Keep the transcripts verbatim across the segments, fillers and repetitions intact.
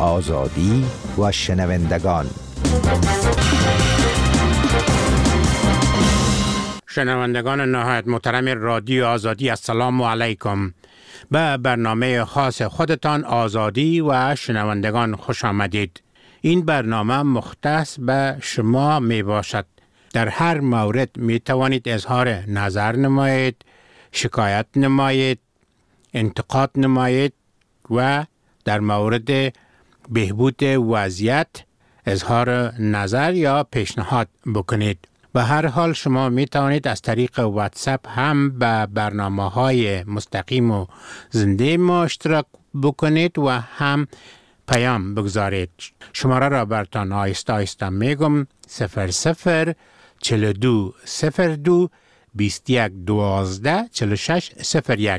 آزادی و شنوندگان. شنوندگان نهایت محترم رادیو آزادی، السلام علیکم. به برنامه خاص خودتان آزادی و شنوندگان خوش آمدید. این برنامه مختص به شما می باشد. در هر مورد می توانید اظهار نظر نمایید، شکایت نمایید، انتقاد نمایید و در مورد بهبود وضعیت اظهار نظر یا پیشنهاد بکنید. به هر حال شما می توانید از طریق واتساپ هم به برنامه‌های مستقیم و زنده ما اشتراک بکنید و هم پیام بگذارید. شماره را براتان آهسته آهسته میگم: صفر صفر چهل و دو صفر دو بیست و یک دوازده چهل و شش صفر یک.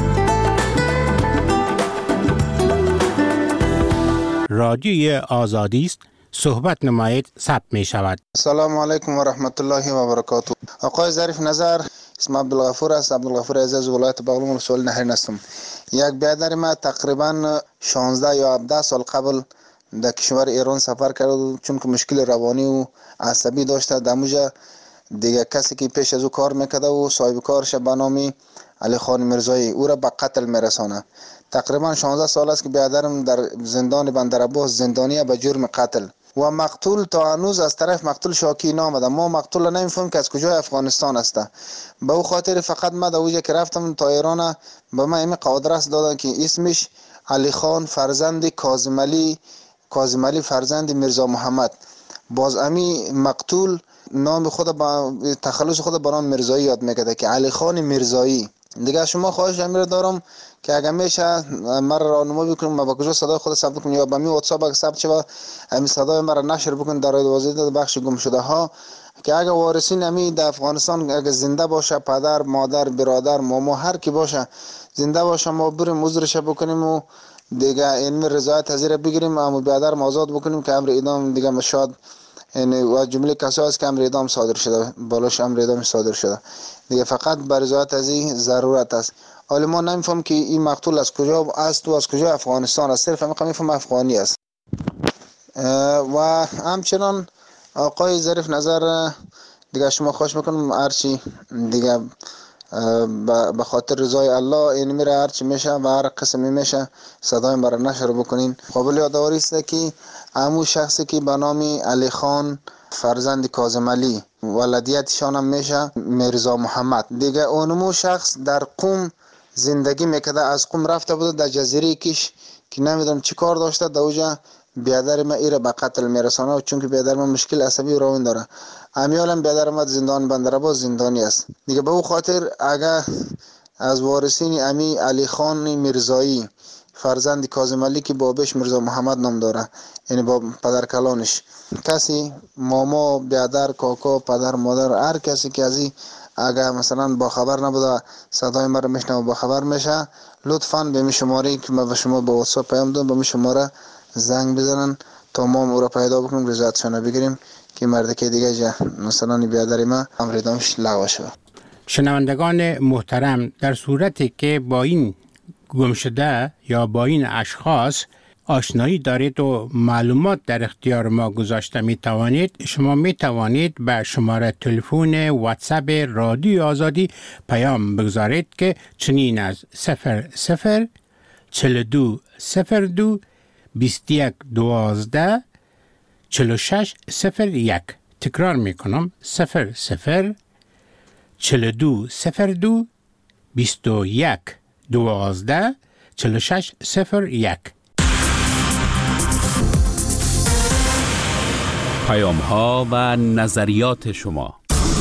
رادیوی آزادی است. صحبت نمایید، ثبت می شود. السلام علیکم و رحمت الله و برکاته. آقای ظریف نظر، اسم عبدالغفور است. عبدالغفور عزیز، ولایت بغلان، ولسوالی نهرین هستم. یک برادر ما تقریبا شانزده یا هفده سال قبل در کشور ایران سفر کرد، چون که مشکل روانی و عصبی داشته. دموجه دیگه کسی که پیش از او کار میکرده و صاحب کارش به نام علی خان میرزایی او را به قتل میرسانه. تقریبا شانزده سال است که برادرم در زندان بندرعباس زندانی به جرم قتل و مقتول تا هنوز از طرف مقتول شاکی نامده. ما مقتول نمیفهمیم که از کجای افغانستان است. به او خاطر فقط ما در اوجه که رفتم تا ایران به من این آدرس دادن که اسمش علی خان فرزند کاظم علی کاظم علی فرزند میرزا محمد. باز امی مقتول نام خود با تخلص خود به نام میرزایی یاد میکرده که علی خان میرزایی. دیگه شما خواهش امیر دارم که اگر میشه مرا راهنمایی بکنید ما با کجا صدای خود ثبت کنم یا با می واتساپ ثبت شه همین صدای مرا نشر بکنید در وزارت بخش گم شده ها، که اگر وارثین امی در افغانستان اگر زنده باشه، پدر، مادر، برادر، ماما، هر کی باشه زنده باشه، ما بریم عذرش بکنیم و دیگه این رضایت حاضر بگیریم، اما برادر آزاد بکنیم که امر اعدام دیگه مشاد یعنی و جمله کسایی است که امر اعدام صادر شده، بالاش امر اعدام صادر شده دیگه، فقط بر رضایت از این ضرورت است. حالا ما نمیفهم که این مقتول از کجا است و از کجا افغانستان است، صرف همین میفهم افغانی است. و همچنان آقای ظریف نظر دیگه شما خواهش میکنم هرچی دیگه به خاطر رضای الله این میره هرچی میشه و هر قسمی میشه صدای مرا نشر بکنین. قابل یادآوری است که همون شخصی که به نام علی خان فرزند کاظم علی ولادیتشان هم میشه میرزا محمد، دیگه اونمو شخص در قم زندگی میکرده، از قم رفته بوده در جزیره کش که نمیدونم چی کار داشته، در اوجا بیادر ما ایره به قتل میرسانه، چون که بیادر ما مشکل عصبی روان داره. امیالم بیادر ما زندان بندرعباس زندانی است دیگه. به او خاطر اگر از وارثین امی علی خان میرزایی فرزند کاظم علی که بابش میرزا محمد نام داره، یعنی با پدر کلانش، کسی ماما، بیادر، کاکا، پدر، مادر، هر کسی که از این اگر مثلا با خبر نبوده صدای مرا میشنه و با خبر میشه، لطفاً به می شماره که ما به شما با واتساپ پیام دادم به می شماره زنگ بزنن تا ما او را پیدا بکنیم، رضایتشان بگیریم که مرد که دیگه جا مثلا بیادر ما امر اعدامش لغو شود. شنوندگان محترم، در صورتی که با این گم شده یا با این اشخاص آشنایی دارید و معلومات در اختیار ما گذاشته می توانید، شما می توانید به شماره تلفن واتساپ رادیو آزادی پیام بگذارید که چنین از صفر صفر چهل و دو صفر دو بیست و یک دوازده چهل و شش صفر یک. تکرار می کنم: صفر صفر چهل و دو صفر دو بیست و یک دوازده چهل و شش صفر یک. پیام ها و نظریات شما.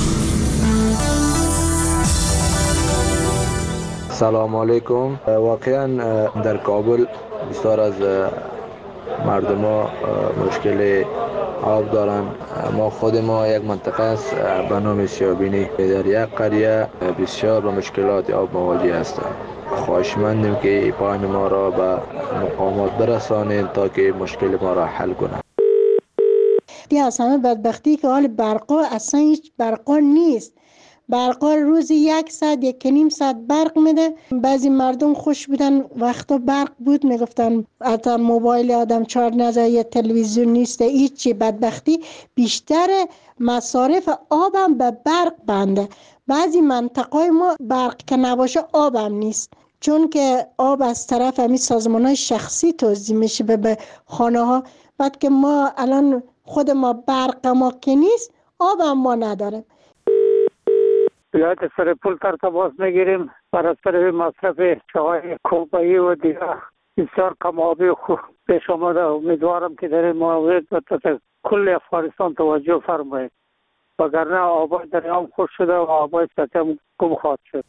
سلام علیکم. واقعا در کابل بسیار از مردم ها مشکل آب دارن. ما خود ما یک منطقه است به نام سیابینی، در یک قریه بسیار با مشکلات آب مواجه هستند. خواهشمندیم که پایان ما را به مقامات برسانید تا که مشکل ما را حل کنند. بیا از همه بدبختی که حال برقا اصلا هیچ برقا نیست برقا روزی یک ساعت یک نیم ساعت برق میده. بعضی مردم خوش بودن وقتا برق بود میگفتن حتی موبایل آدم چارج نزد یا تلویزیون نیست هیچی. بدبختی بیشتر مصارف آبم به برق بنده. بعضی منطقه ما برق که نباشه آبم نیست، چون که آب از طرف همین سازمان‌های شخصی توزیع میشه به خانه ها. بعد که ما الان خود ما برق ما که نیست، آب هم ما نداریم. یاد سر پول تر تماس میگیریم برای سر مصرف چای کوبایی و دیگه بسیار کم آبی خوب پیش آمده. امیدوارم که در این مورد به کل افغانستان توجه فرمایید، وگرنه آبای دریام خوش شده و آبای سطح هم گم خواهد شد.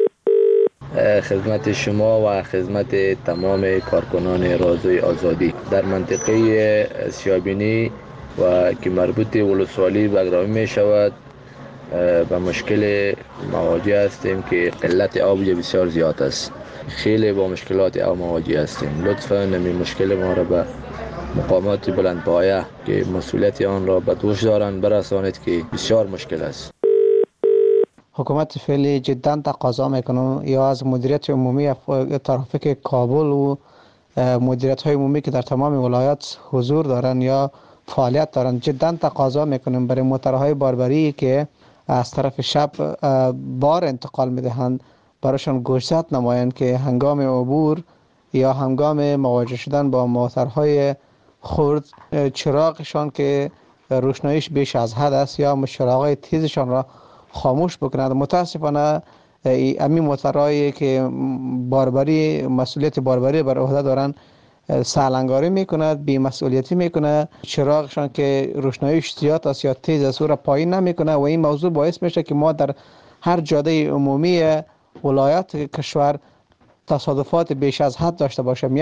خدمت شما و خدمت تمام کارکنان رادیوی آزادی در منطقه سیابینی و که مربوط ولسوالی بگرامی می شود به مشکل مواجه هستیم که قلت آب بسیار زیاد است. خیلی با مشکلات آب مواجه هستیم. لطفاً این مشکل ما را به مقامات بلندپایه که مسئولیت آن را به دوش دارند برسانید که بسیار مشکل است. حکومت فعلی جدا تقاضا میکنم یا از مدیریت عمومی ترافیک کابل و مدیریت های عمومی که در تمام ولایات حضور دارن یا فعالیت دارن، جدا تقاضا میکنم برای موترهای باربری که از طرف شب بار انتقال میدهند براشون گوشزد نمایند که هنگام عبور یا هنگام مواجه شدن با موترهای خرد چراغشان که روشناییش بیش از حد است یا چراغ تیزشان را خاموش بکنند. متاسفانه امی موترهایی که باربری مسئولیت باربری بر عهده دارند سالنگاری میکند، بی مسئولیتی میکنه، چراغشان که روشناییش زیاد است یا تیز است او را پایین نمیکنه و این موضوع باعث میشه که ما در هر جاده عمومی ولایات کشور تصادفات بیش از حد داشته باشیم.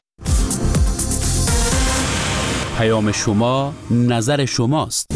پیام شما نظر شماست.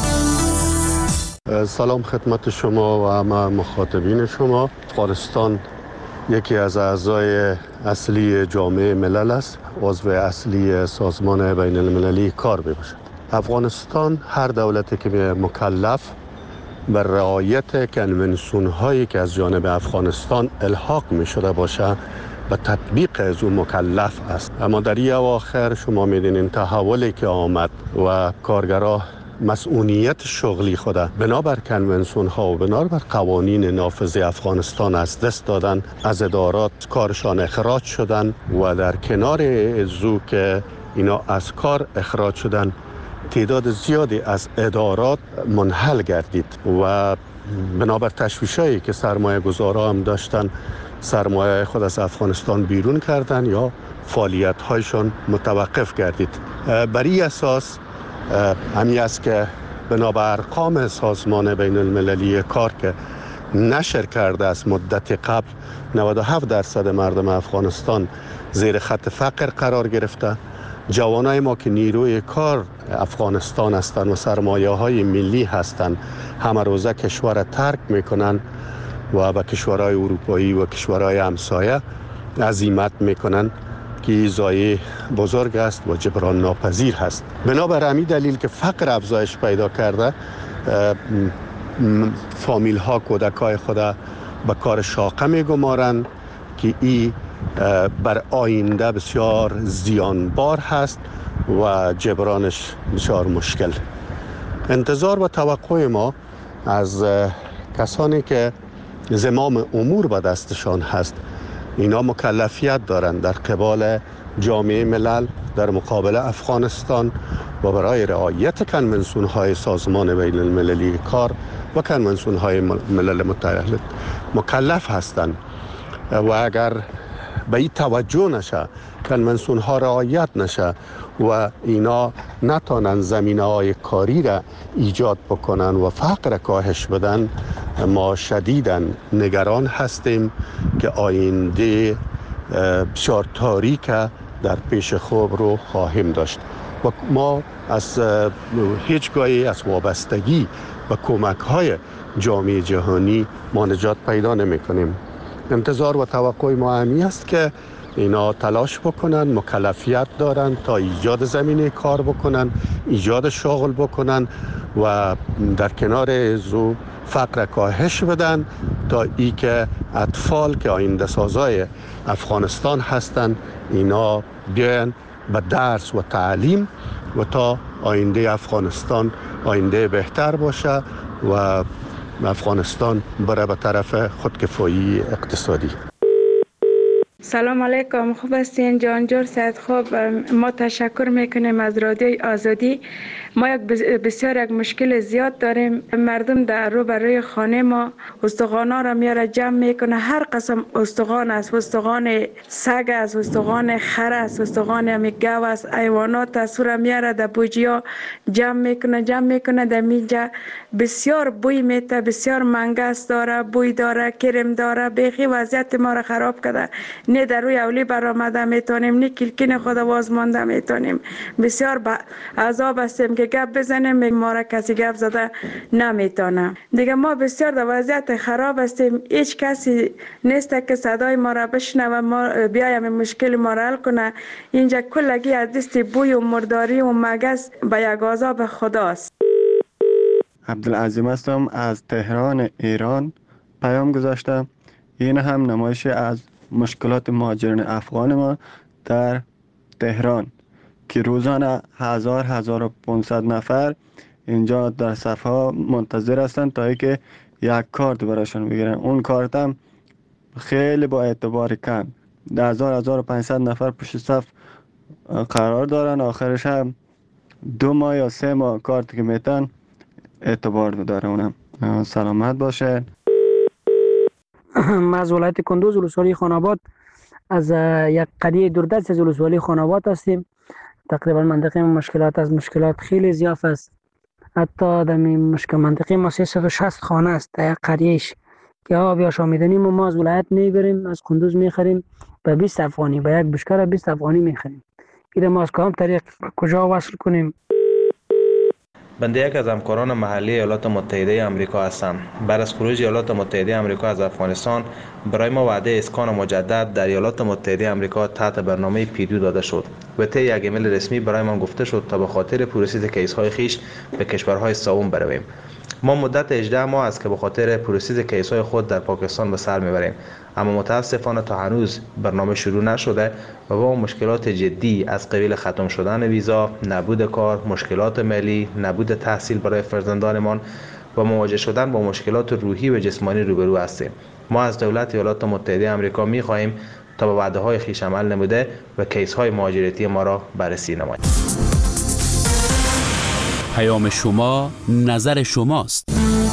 سلام خدمت شما و همه مخاطبین شما. افغانستان یکی از اعضای اصلی جامعه ملل است، عضو اصلی سازمان بین المللی کار میباشد. افغانستان هر دولتی که مکلف بر رعایت کنونسیون هایی که از جانب افغانستان الحاق می شده باشه به تطبیق از اون مکلف است. اما در این اواخر شما میدونین تحولی که آمد و کارگرها مسئولیت شغلی خود بنابر کنونسیون ها و بنابر قوانین نافذ افغانستان از دست دادن، از ادارات کارشان اخراج شدن و در کنار ازو که اینا از کار اخراج شدن تعداد زیادی از ادارات منحل گردید و بنابر تشویشایی که سرمایه گذارا هم داشتن سرمایه خود از افغانستان بیرون کردن یا فعالیت هایشان متوقف گردید. بر این اساس همی است که بنابر ارقام سازمان بین المللی کار که نشر کرده است مدت قبل نود و هفت درصد مردم افغانستان زیر خط فقر قرار گرفته. جوانای ما که نیروی کار افغانستان هستند و سرمایه های ملی هستند همه روزه کشور را ترک میکنن و به کشورهای اروپایی و کشورهای همسایه عزیمت میکنن که ضایعه بزرگ است و جبران ناپذیر هست. بنابر همین دلیل که فقر افزایش پیدا کرده، فامیل ها کودکای خود به کار شاقه میگمارند که این بر آینده بسیار زیانبار هست و جبرانش بسیار مشکل. انتظار و توقع ما از کسانی که زمام امور به دستشان هست، اینا مکلفیت دارند در قبال جامعه ملل در مقابل افغانستان و برای رعایت کنونسیون های سازمان بین المللی کار و کنونسیون های ملل متحد مکلف هستند و اگر به این توجه نشه، کنونسیون ها رعایت نشه و اینا نتانن زمینه های کاری را ایجاد بکنن و فقر کاهش بدن، ما شدیداً نگران هستیم که آینده بسیار تاریک در پیش خوب رو خواهیم داشت و ما از هیچگاهی از وابستگی به کمک های جامعه جهانی ما نجات پیدا نمی کنیم. انتظار و توقع ما همی است که اینا تلاش بکنن، مکلفیت دارن تا ایجاد زمینه کار بکنن، ایجاد شغل بکنن و در کنار ازو فقر کاهش بدن تا ای که اطفال که آینده سازای افغانستان هستند اینا بیان به درس و تعلیم و تا آینده افغانستان آینده بهتر باشه و افغانستان بره به طرف خودکفایی اقتصادی. سلام علیکم، خوب هستین جانجور سید؟ خوب، ما تشکر میکنیم از رادیوی آزادی. ما یک بسیار یک مشکل زیاد داریم. مردم در رو برای خانه ما استخوانا را میاره جمع میکنه، هر قسم استخوان است، استخوان سگ است، استخوان خر است، استخوان همی گاو است، حیوانات است، را میاره در بوجیا جمع میکنه جمع میکنه در میجا. بسیار بوی میته، بسیار منگس داره، بوی داره، کرم داره، بیخی وضعیت ما را خراب کرده. نه در روی اولی برآمده میتونیم، نه کلکین خود باز مانده میتونیم. بسیار با عذاب هستیم که گپ بزنیم، ما را کسی گپ زده نمیتونه. دیگه ما بسیار در وضعیت خراب هستیم، هیچ کسی نیست که صدای ما را بشنوه، ما بیایم مشکل ما را حل کنه. اینجا کلگی از دست بوی و مرداری و مگس به یک عذاب خداست. عبدالعظیم هستم از تهران ایران. پیام گذاشتم. این هم نمایش از مشکلات مهاجرین افغان ما در تهران که روزانه هزار هزار و پانصد نفر اینجا در صفحه منتظر هستند تا اینکه یک کارت براشون بگیرن. اون کارت هم خیلی با اعتبار کم، هزار هزار و پانصد نفر پشت صف قرار دارن. آخرش هم دو ماه یا سه ماه کارت که میتن اعتبار داره. اونم سلامت باشه. ما از ولایت کندوز ولسوالی خاناباد، از یک قریه دوردست از ولسوالی خاناباد هستیم. تقریبا منطقه مشکلات از مشکلات خیلی زیاد است. حتی در مشکل منطقه ما سیصد و شصت خانه است در یک قریهش که آب یا شامیدنی ما از ولایت میبریم، از کندوز میخریم به بیست افغانی، به یک بشکر بیست افغانی میخریم. این ما از کدام طریق کجا وصل کنیم؟ بنده یک از همکاران محلی ایالات متحده آمریکا هستم. بعد از خروج ایالات متحده آمریکا از افغانستان برای ما وعده اسکان مجدد در ایالات متحده آمریکا تحت برنامه پیدو داده شد و طی یک ایمیل رسمی برای ما گفته شد تا به خاطر پروسس کیس های خیش به کشورهای سوم برویم. ما مدت هجده ماه است که به خاطر پروسس کیس های خود در پاکستان به سر میبریم، اما متاسفانه تا هنوز برنامه شروع نشده و با مشکلات جدی از قبیل ختم شدن ویزا، نبود کار، مشکلات مالی، نبود تحصیل برای فرزندانمان و مواجه شدن با مشکلات روحی و جسمانی روبرو هستیم. ما از دولت ایالات متحده آمریکا می خواهیم تا به وعده های خویش عمل نموده و کیس های مهاجرتی ما را بررسی نماید. پیام شما نظر شماست.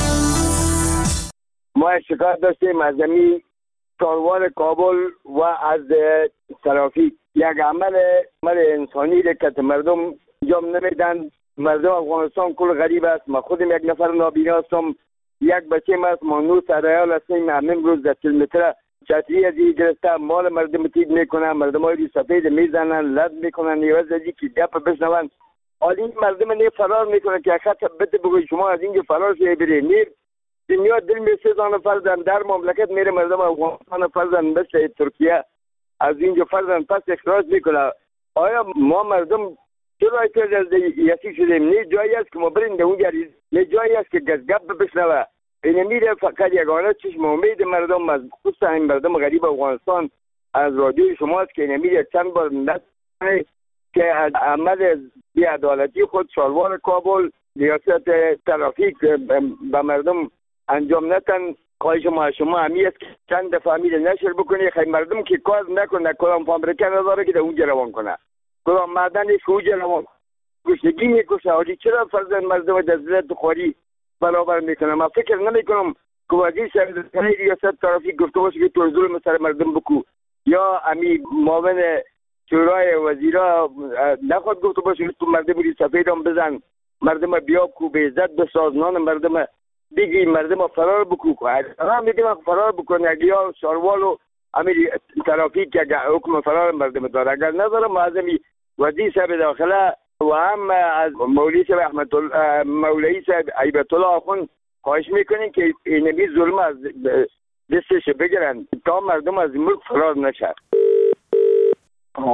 ما شکایت داشتیم از زمین چاروان کابل و از ترافیک. یک عمل عمل انسانی که مردم انجام نمیدن. مردم افغانستان کل غریب است. ما خودم یک نفر نابینا هستم، یک بچه است، ما نو سرایال هستیم. همین روز در کیلومتر چتری از این گرفته مال مردم تیب میکنن، مردم های سفید میزنن، لد میکنن، نیوز از این که گپ بشنون. حالی این مردم نی فرار میکنه که خط بده بگوی شما از اینجا فرار شده برید. نیر دنیا دل می سوزانه فرزن در مملکت میره مردم افغانستان فرزن مثل ترکیه از اینجا فرزن پس اخراج میکنه. آیا ما مردم چرا احتیاج از یکی شدیم؟ نه جایی است که ما بریم در اونجا، نه جایی است که گپ بشنوه. این میره فقط یگانه چشم امید مردم از خصوصا این مردم غریب افغانستان از رادیوی شماست که این میره چند بار نتونه که از عمل بی‌عدالتی خود چاروان کابل ریاست ترافیک به مردم انجام نتن. خواهش ما شما همی است که چند دفعه میره نشر بکنی خیلی مردم که کار نکنه، کدام فابریکه نداره که در اونجا روان کنه، کدام معدنش که اونجا روان گشنگی میکشه. حالی چرا فرزند مردم در ذلت خواری برابر میکنه؟ من فکر نمیکنم که وزیر سرزنی ریاست ترافیک گفته باشه که تو ظلم سر مردم بکو، یا امی معاون شورای وزیرا نخواد گفته باشه که تو مردم ری سفید هم بزن، مردم بیا کو به عزت بسازنان مردم بگی، مردم فرار بکو. هم میگم فرار بکنه یا شاروالو امیر ترافیک که حکم فرار مردم داره. اگر نداره معظمی وزیر صاحب داخله و هم از مولوی صاحب احمد مولوی صاحب عیبت الله آخوند خواهش میکنین که اینمی ظلم از دستش بگیرن تا مردم از ملک فرار نشه.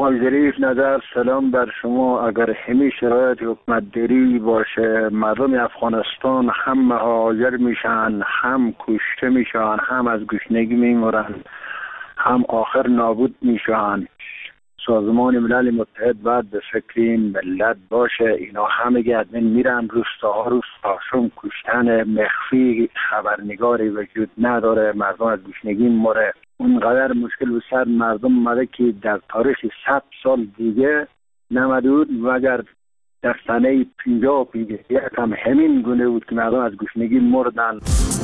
آقای ظریف نظر سلام بر شما. اگر همین شرایط حکومت داری باشه مردم افغانستان هم مهاجر میشن، هم کشته میشن، هم از گشنگی میمرن، هم آخر نابود میشن. سازمان ملل متحد باید به فکر این ملت باشه. اینا همه گردن میرن روستاها روستاشون کشتن مخفی، خبرنگاری وجود نداره، مردم از گشنگی مره. اونقدر مشکل به سر مردم اومده که در تاریخ صد سال دیگه نمده بود و اگر در سنه پینجاه و پینجاه یک هم همین گونه بود که مردم از گشنگی مردن.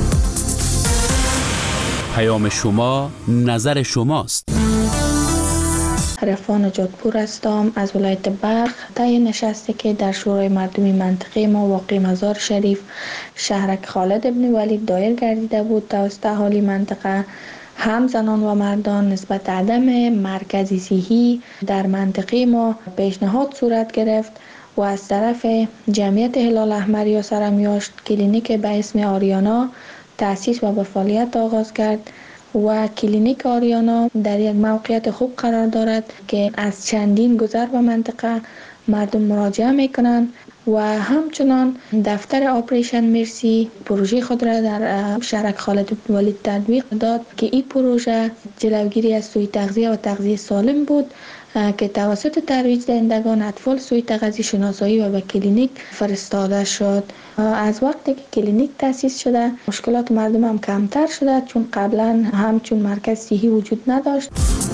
پیام شما نظر شماست. عرفان جادپور هستم از ولایت بلخ. طی نشستی که در شورای مردمی منطقه ما واقع مزار شریف شهرک خالد ابن ولید دایر گردیده بود توسط اهالی منطقه، هم زنان و مردان نسبت عدم مرکزی صحی در منطقه ما پیشنهاد صورت گرفت و از طرف جمعیت هلال احمر یا سرمیاشت کلینیک به اسم آریانا تأسیس و به فعالیت آغاز کرد و کلینیک آریانا در یک موقعیت خوب قرار دارد که از چندین گذر به منطقه مردم مراجعه میکنند و همچنان دفتر آپریشن مرسی پروژه خود را در شهرک خالد بن ولید تطبیق داد که این پروژه جلوگیری از سوء تغذیه و تغذیه سالم بود که توسط ترویج دهندگان اطفال سوء تغذیه شناسایی و به کلینیک فرستاده شد. از وقتی که کلینیک تأسیس شده مشکلات مردم هم کمتر شده، چون قبلا همچون مرکز صحی وجود نداشت.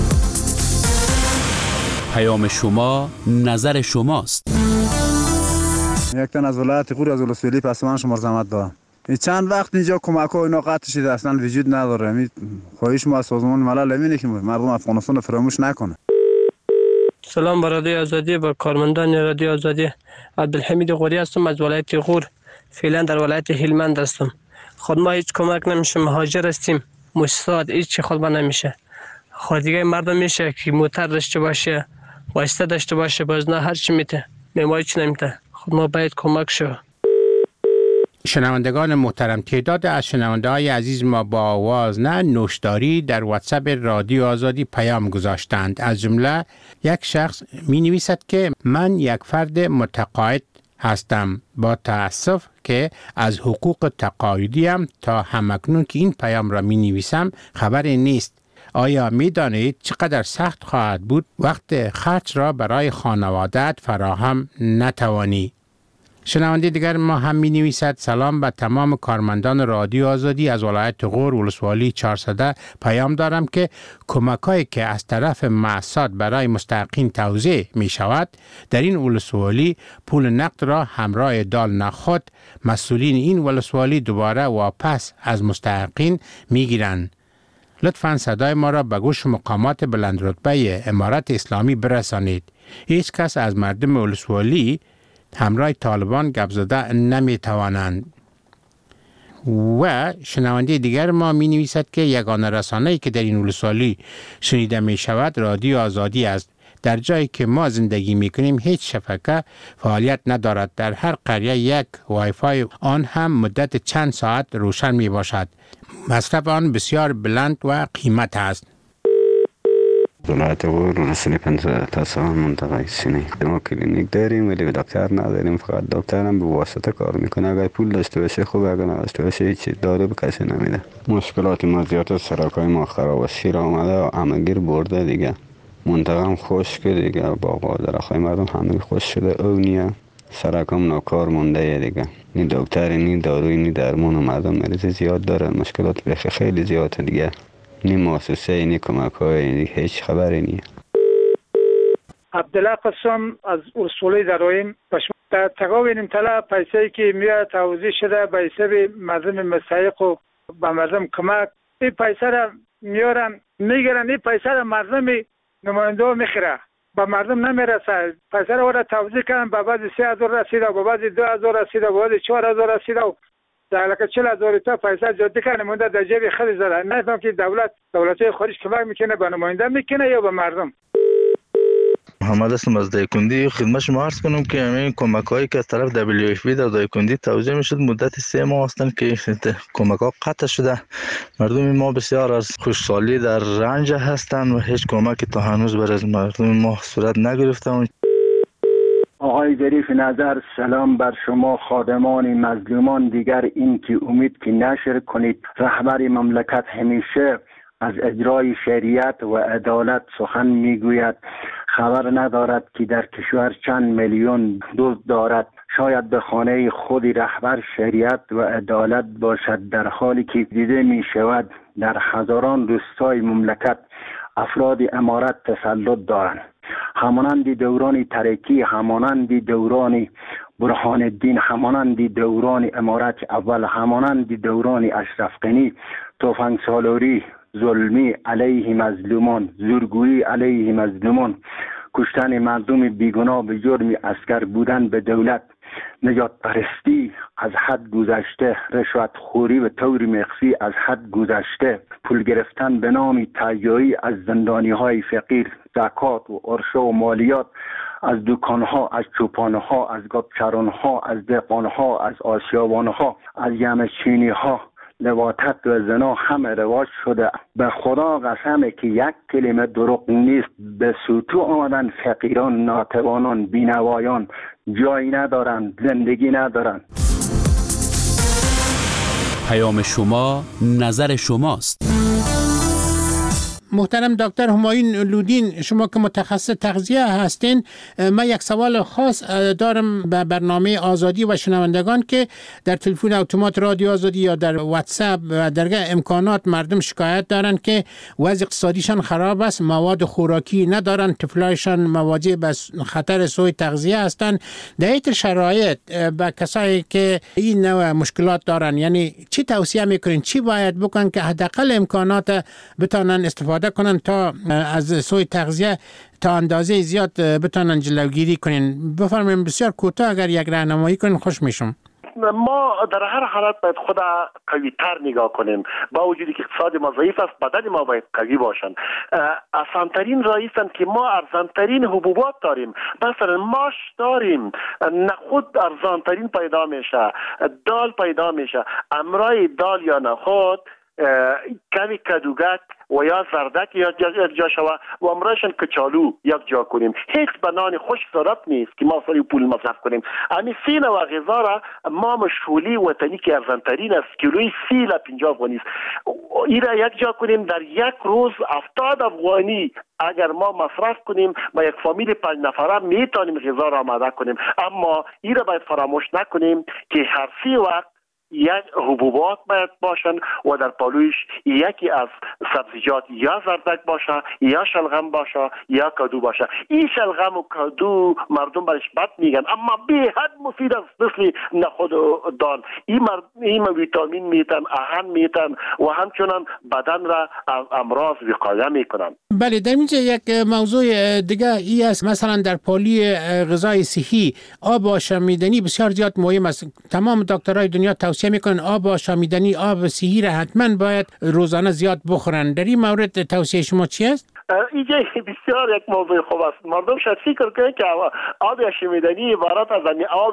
پیام شما نظر شماست. یک تن از ولایت غور از ولسوالی پسمان شما زحمت دارم. این چند وقت اینجا کمک ها اینا قطع شده، اصلا وجود نداره. می خواهش ما از سازمان ملل اینه که مردم افغانستان رو فراموش نکنه. سلام بر رادیو آزادی، با کارمندان رادیو آزادی. عبدالحمید غوری هستم از ولایت غور. فعلا در ولایت هلمند هستم. خود ما هیچ کمک نمیشه، مهاجر هستیم. مستعد هیچ خود ما نمیشه. خود دیگه مردم میشه که موتر داشته باشه، واسطه داشته باشه، باز نه هر چی میته. ما هیچ نمیته. خود ما باید کمک شو. شنوندگان محترم، تعداد از شنونده های عزیز ما با آواز نه نوشداری در واتساپ رادیو آزادی پیام گذاشتند. از جمله یک شخص می نویسد که من یک فرد متقاعد هستم، با تأسف که از حقوق تقاعدیم تا همکنون که این پیام را می نویسم خبری نیست. آیا می دانید چقدر سخت خواهد بود وقت خرج را برای خانوادت فراهم نتوانی؟ شنونده دیگر ما هم می نویسد سلام به تمام کارمندان رادیو آزادی از ولایت غور ولسوالی چهارصد. پیام دارم که کمکایی که از طرف مؤسسات برای مستحقین توزیع می شود در این ولسوالی پول نقد را همراه دال نخود مسئولین این ولسوالی دوباره واپس از مستحقین می گیرند. لطفاً صدای ما را به گوش مقامات بلند رتبه امارت اسلامی برسانید. هیچ کس از مردم ولسوالی همراه طالبان گپ زده نمی توانند. و شنونده دیگر ما می نویسد که یگانه رسانه‌ای که در این ولسوالی شنیده می شود رادیو آزادی است. در جایی که ما زندگی می کنیم هیچ شبکه فعالیت ندارد. در هر قریه یک وای فای آن هم مدت چند ساعت روشن می باشد. مصرف آن بسیار بلند و قیمت است. ولایت غور ولسوالی پنجاه تا سال منطقه سینی. ما کلینیک داریم ولی دکتر نداریم، فقط دکتر هم به واسطه کار میکنه. اگر پول داشته باشه خوب، اگر نداشته باشه هیچ دارو به کسی نمیده. مشکلات ما زیاد است، سرکای ما خراب است، شیر آمده و همگیر برده دیگه. منطقه هم خشک دیگه، باغ و درختای مردم همه خشک شده او نیه. سرکام ناکار مونده دیگه. نی دکتر نی داروی نی درمان و مردم مریض زیاد دارن. مشکلات بخی خیلی زیاده دیگه. نی مؤسسه نی کمک های هیچ خبری نیه. عبدالله قسم از ولسوالی درایم. در تقاوین امتلا پیسه‌ای که میاد توزیع شده به حساب مردم مستحق و به مردم کمک، این پیسه را میارن میگیرن، این پیسه را مردم نماینده ها میخوره، به مردم نمیرسه. پیسه را وارد توزیع کردن، به بعضی سه هزار رسیده، به بعضی دو هزار رسیده، به بعضی چهار هزار رسیده و در لکه چهل هزار تا پیسه جاده کنه مونده در جیب خود زده. نفهم که دولت دولت‌های خارج کمک میکنه به نماینده میکنه یا به مردم. محمد هستم از دایکندی. خدمت شما عرض کنم که همین کمک هایی که از طرف دبلیو اف پی در دایکندی توزیع میشد مدت سه ماه هستند که کمک ها قطع شده. مردم ما بسیار از خوشحالی در رنج هستند و هیچ کمکی تا هنوز برای مردم ما صورت نگرفته. آقای ظریف نظر، سلام بر شما خادمان مظلومان. دیگر این که امید که نشر کنید. رهبر مملکت همیشه از اجرای شریعت و عدالت سخن میگوید. خبر ندارد که در کشور چند میلیون دزد دارد. شاید به خانه خودی رهبر شریعت و عدالت باشد، در حالی که دیده می شود در هزاران روستای مملکت افراد امارت تسلط دارند. همانند دوران ترکی، همانند دوران برهان الدین، همانند دوران امارت اول، همانند دوران اشرف غنی، تفنگ سالاری، ظلمی علیه مظلومان، زورگویی علیه مظلومان، کشتن مردم بیگناه به جرم اسکر بودن به دولت، نجات پرستی از حد گذشته، رشوت خوری و طور مخفی از حد گذشته، پول گرفتن به نام تهیایی از زندانی های فقیر، زکات و عرشه و مالیات از دکان ها، از چوپان ها، از گابچران ها، از دهقان ها، از آسیابان ها، از یمچینی ها، لواطت و زنا همه رواج شده. به خدا قسمه که یک کلمه دروغ نیست. به سوتو آمدن فقیران، ناتوانان، بینوایان، جایی ندارن، زندگی ندارن. پیام شما نظر شماست. محترم دکتر همایون لودین، شما که متخصص تغذیه هستین، من یک سوال خاص دارم به برنامه آزادی و شنوندگان که در تلفن اتومات رادیو آزادی یا در واتساپ و درگاه امکانات مردم شکایت دارن که وضع اقتصادیشان خراب است، مواد خوراکی ندارن، طفلایشان مواجه به خطر سوء تغذیه هستند. در این شرایط به کسایی که این نوع مشکلات دارن، یعنی چی توصیه میکنین، چی باید بکنن که حداقل امکانات بتونن استفاده کنن تا از سوء تغذیه تا اندازه زیاد بتونن جلوگیری کنین؟ بفرمایید بسیار کوتاه اگر یک راهنمایی کنین خوش میشم. ما در هر حالت باید خود قوی تر نگاه کنیم. با وجودی که اقتصاد ما ضعیف است، بدن ما باید قوی باشن. آسانترین راه است که ما ارزانترین حبوبات داریم. مثلا ماش داریم، نخود ارزانترین پیدا میشه، دال پیدا میشه. امرای دال یا نخود کمی کدوگک و یا زردک یا جا شوه و امرایشان کچالو یک جا کنیم. هیچ بنان خوش ضرورت نیست که ما سری پول مصرف کنیم. امی سی نوع غذا را ما مشغولی وطنی که ارزانترین است، کیلوی سی لا پنجاه افغانی است، این را یک جا کنیم. در یک روز هفتاد افغانی اگر ما مصرف کنیم با یک فامیل پنج نفره میتونیم غذا را آماده کنیم. اما این را باید فراموش نکنیم که هر سی وقت یک حبوبات باید باشن و در پالویش یکی از سبزیجات یا زردک باشه یا شلغم باشه یا کدو باشه. این شلغم و کدو مردم برش بد میگن اما به حد مفید است، مثل نخود و دال. این مرد این ویتامین میتن، آهن میتن و همچنان بدن را از امراض وقایه میکنن. بله، در اینجا یک موضوع دیگه ای است، مثلا در پالی غذای صحی آب آشامیدنی بسیار زیاد مهم است. تمام دکترای دنیا توصیه میکنن آب آشامیدنی، آب صحی را حتما باید روزانه زیاد بخورن. در این مورد توصیه شما چی است؟ اینجا بسیار یک موضوع خوب است. مردم شاید فکر کنند که آب آشامیدنی عبارت از آب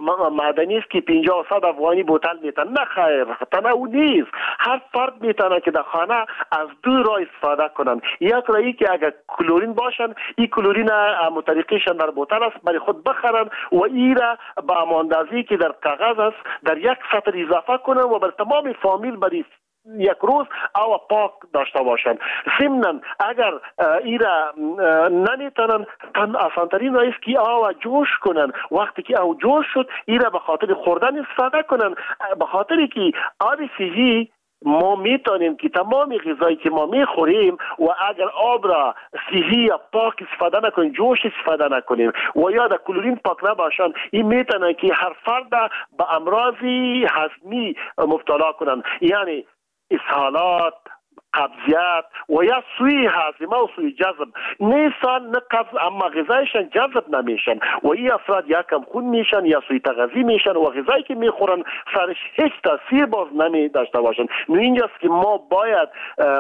معدنی است که پنجاه و صد افغانی بوتل میتن. نه خیر، تنها نیست. هر فرد میتونه که در خانه از دو راه استفاده کنن. یک راهی که اگر کلورین باشن، این کلورین متریقیشان در بوتل است برای خود بخرن و این را با اماندازی که در کاغذ است در یک سطر اضافه کنن و بر تمام فامیل برای یک روز او پاک داشته باشند. ضمناً اگر ایرا نمیتونن، تن آسانترین راه است که او جوش کنن. وقتی که او جوش شد ایرا به خاطر خوردن استفاده کنن، به خاطر که آب صحی ما میتونیم که تمام غذایی که ما میخوریم و اگر آب را صحی یا پاک استفاده نکنیم، جوش استفاده نکنیم و یا در کلورین پاک نباشن، این میتونه که هر فرد به امراضی هضمی مبتلا کنن، یعنی اسهالات، قبضیت و یا سوی هاضمه و سوی جذب. نیستان نه قبض اما غذایشان جذب نمیشن و این افراد یا کم خون میشن یا سوی تغذی میشن و غذایی که میخورن سرش هیچ تاثیر باز نمی داشته باشن. اینجاست که ما باید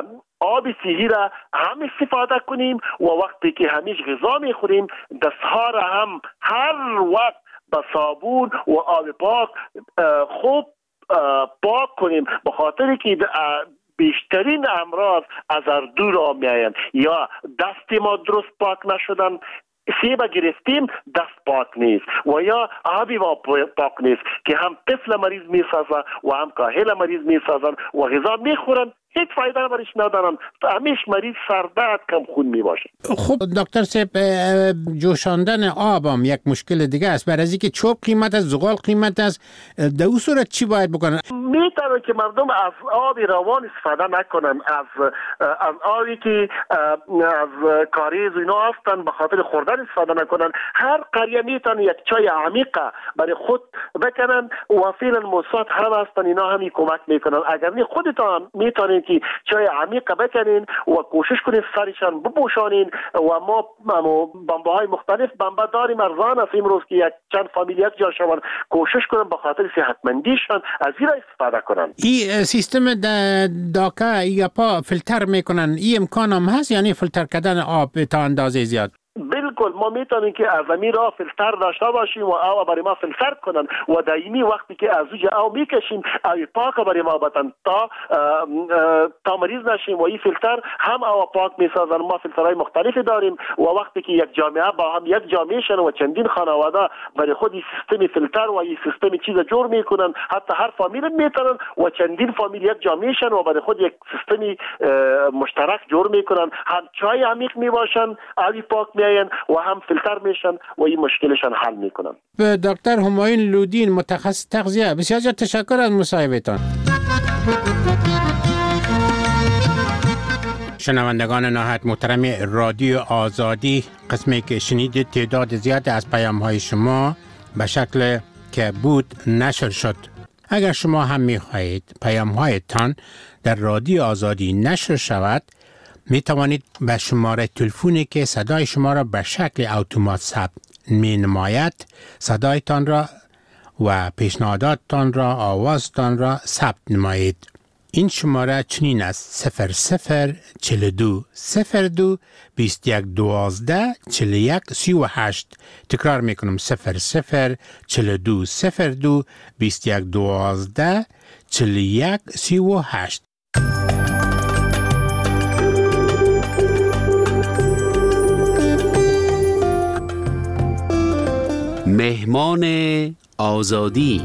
آب سیهی را هم استفاده کنیم و وقتی که همیش غذا میخوریم دستها را هم هر وقت با صابون و آب پاک خوب پاک کنیم، به خاطر که بیشترین امراض از دور آمیاین. یا دست ما درست پاک نشدن، سیب گرفتیم دست پاک نیست و یا آبی ما پاک نیست که هم طفل مریض میسازن و هم کاهل مریض میسازن و غذا میخورن هیچ فایده برش ندارن، همیش مریض سردرد کم خون می باشه. خب دکتر صاحب، جوشاندن آب هم یک مشکل دیگه است. برای اینکه چوب قیمت است، زغال قیمت است، در اون صورت چی باید بکنن؟ میتونه که مردم از آب روان استفاده نکنن، از از آبی که از کاریز و اینا هستن به خاطر خوردن استفاده نکنن. هر قریه میتونه یک چای عمیقه برای خود بکنن و فعلا موساد هم هستن، اینا همی کمک میکنن. اگر نه خودتان میتونین که چای عمیق بکنین و کوشش کنین سرشان بپوشانین و ما بمبه های مختلف بمبه داریم ارزان است امروز که یک چند فامیلیت جا شوند، کوشش کنن به خاطر صحتمندیشان از این را استفاده کنن. این سیستم داکا یا پا فیلتر میکنن، این امکان هم هست یعنی فیلتر کردن آب تا اندازه زیاد؟ بالکل ما میتونیم که از امیر را فیلتر داشته باشیم و او برای ما فیلتر کنن و دائمی وقتی که از اوج او میکشیم او پاک برای ما بتن تا تا مریض نشیم و این فیلتر هم او پاک میسازن. ما فیلترهای مختلفی داریم و وقتی که یک جامعه با هم یک جامعه شن و چندین خانواده برای خود این سیستم فیلتر و این سیستم چیز جور میکنن، حتی هر فامیل میتونن و چندین فامیل یک جامعه شن و برای خود یک سیستم مشترک جور میکنن، هم چای عمیق میباشن آبی پاک و هم فیلتر میشن و این مشکلشان حل میکنن. دکتر همایون لودین، متخصص تغذیه، بسیار زیاد تشکر از مصاحبهتان. شنوندگان نهایت محترم رادیو آزادی، قسمی که شنیدید تعداد زیاد از پیام های شما به شکل که بود نشر شد. اگر شما هم میخواهید پیام هایتان در رادیو آزادی نشر شود، می توانید به شماره تلفنی که صدای شما را به شکل اتومات ثبت می نماید صدایتان را و پیشنهاداتتان را، آوازتان را ثبت نمایید. این شماره چنین است: صفر صفر چهل و دو صفر دو بیست و یک دوازده چهل و یک سی و هشت. تکرار می کنم: صفر صفر چهل و دو صفر دو بیست و یک دوازده چهل و یک سی و هشت. مهمان آزادی.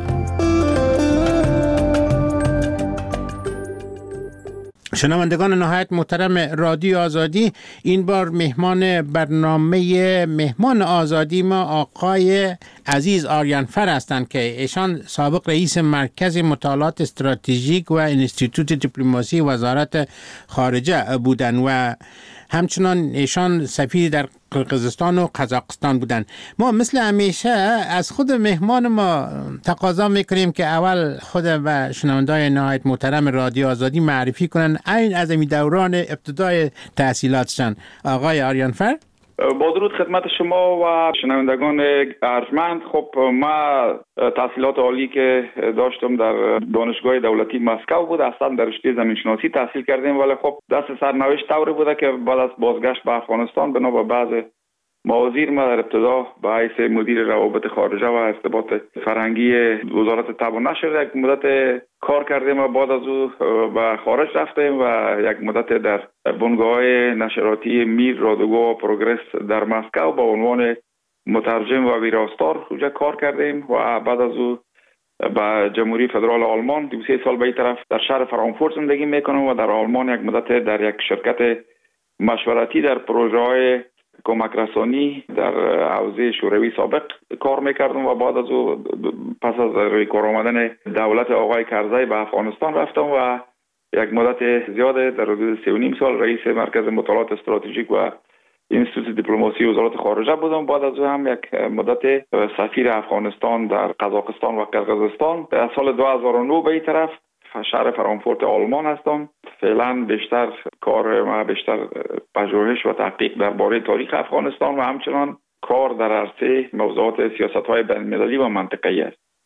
شنوندگان نهایت محترم رادیو آزادی، این بار مهمان برنامه مهمان آزادی ما آقای عزیز آریانفر هستند که ایشان سابق رئیس مرکز مطالعات استراتژیک و انستیتوت دیپلماسی وزارت خارجه بودند و همچنان ایشان سفیر در قرقیزستان و قزاقستان بودند. ما مثل همیشه از خود مهمان ما تقاضا میکنیم که اول خود و شنوندای نهایت محترم رادیو آزادی معرفی کنن این از این دوران ابتدای تحصیلاتشان. آقای آریانفر. با درود خدمت شما و شنوندگان ارجمند. خب ما تحصیلات عالی که داشتم در دانشگاه دولتی مسکو بود، اصلا در رشته زمینشناسی تحصیل کردیم، ولی خب دست سرنوشت طوری بوده که بعد از بازگشت به افغانستان بنا به بعض موازیر ما در ابتدا به حیث مدیر روابط خارجه و ارتباط فرهنگی وزارت طب و نشر یک مدت کار کردیم و بعد از او به خارج رفتیم و یک مدت در بنگاه نشراتی میر، رادیو و پروگرس در مسکو با عنوان مترجم و ویراستار اونجا کار کردیم و بعد از او به جمهوری فدرال آلمان دو سه سال به این طرف در شهر فرانکفورت زندگی میکنم و در آلمان یک مدت در یک شرکت مشورتی در پروژه‌های کمک رسانی در حوزه شوروی سابق کار میکردم و بعد از او پس از روی کار آمدن دولت آقای کرزی به افغانستان رفتم و یک مدت زیاده در حدود سه و نیم سال رئیس مرکز مطالعات استراتژیک و انستیتوت دیپلماسی وزارت خارجه بودم. بعد از او هم یک مدت سفیر افغانستان در قزاقستان و قرقیزستان. از سال دو هزار و نه به این طرف شهر فرانکفورت آلمان هستم. فعلا بیشتر کار ما بیشتر پژوهش و تحقیق درباره تاریخ افغانستان و همچنان کار در عرصه موضوعات سیاست‌های بین‌المللی و منطقه‌ای است.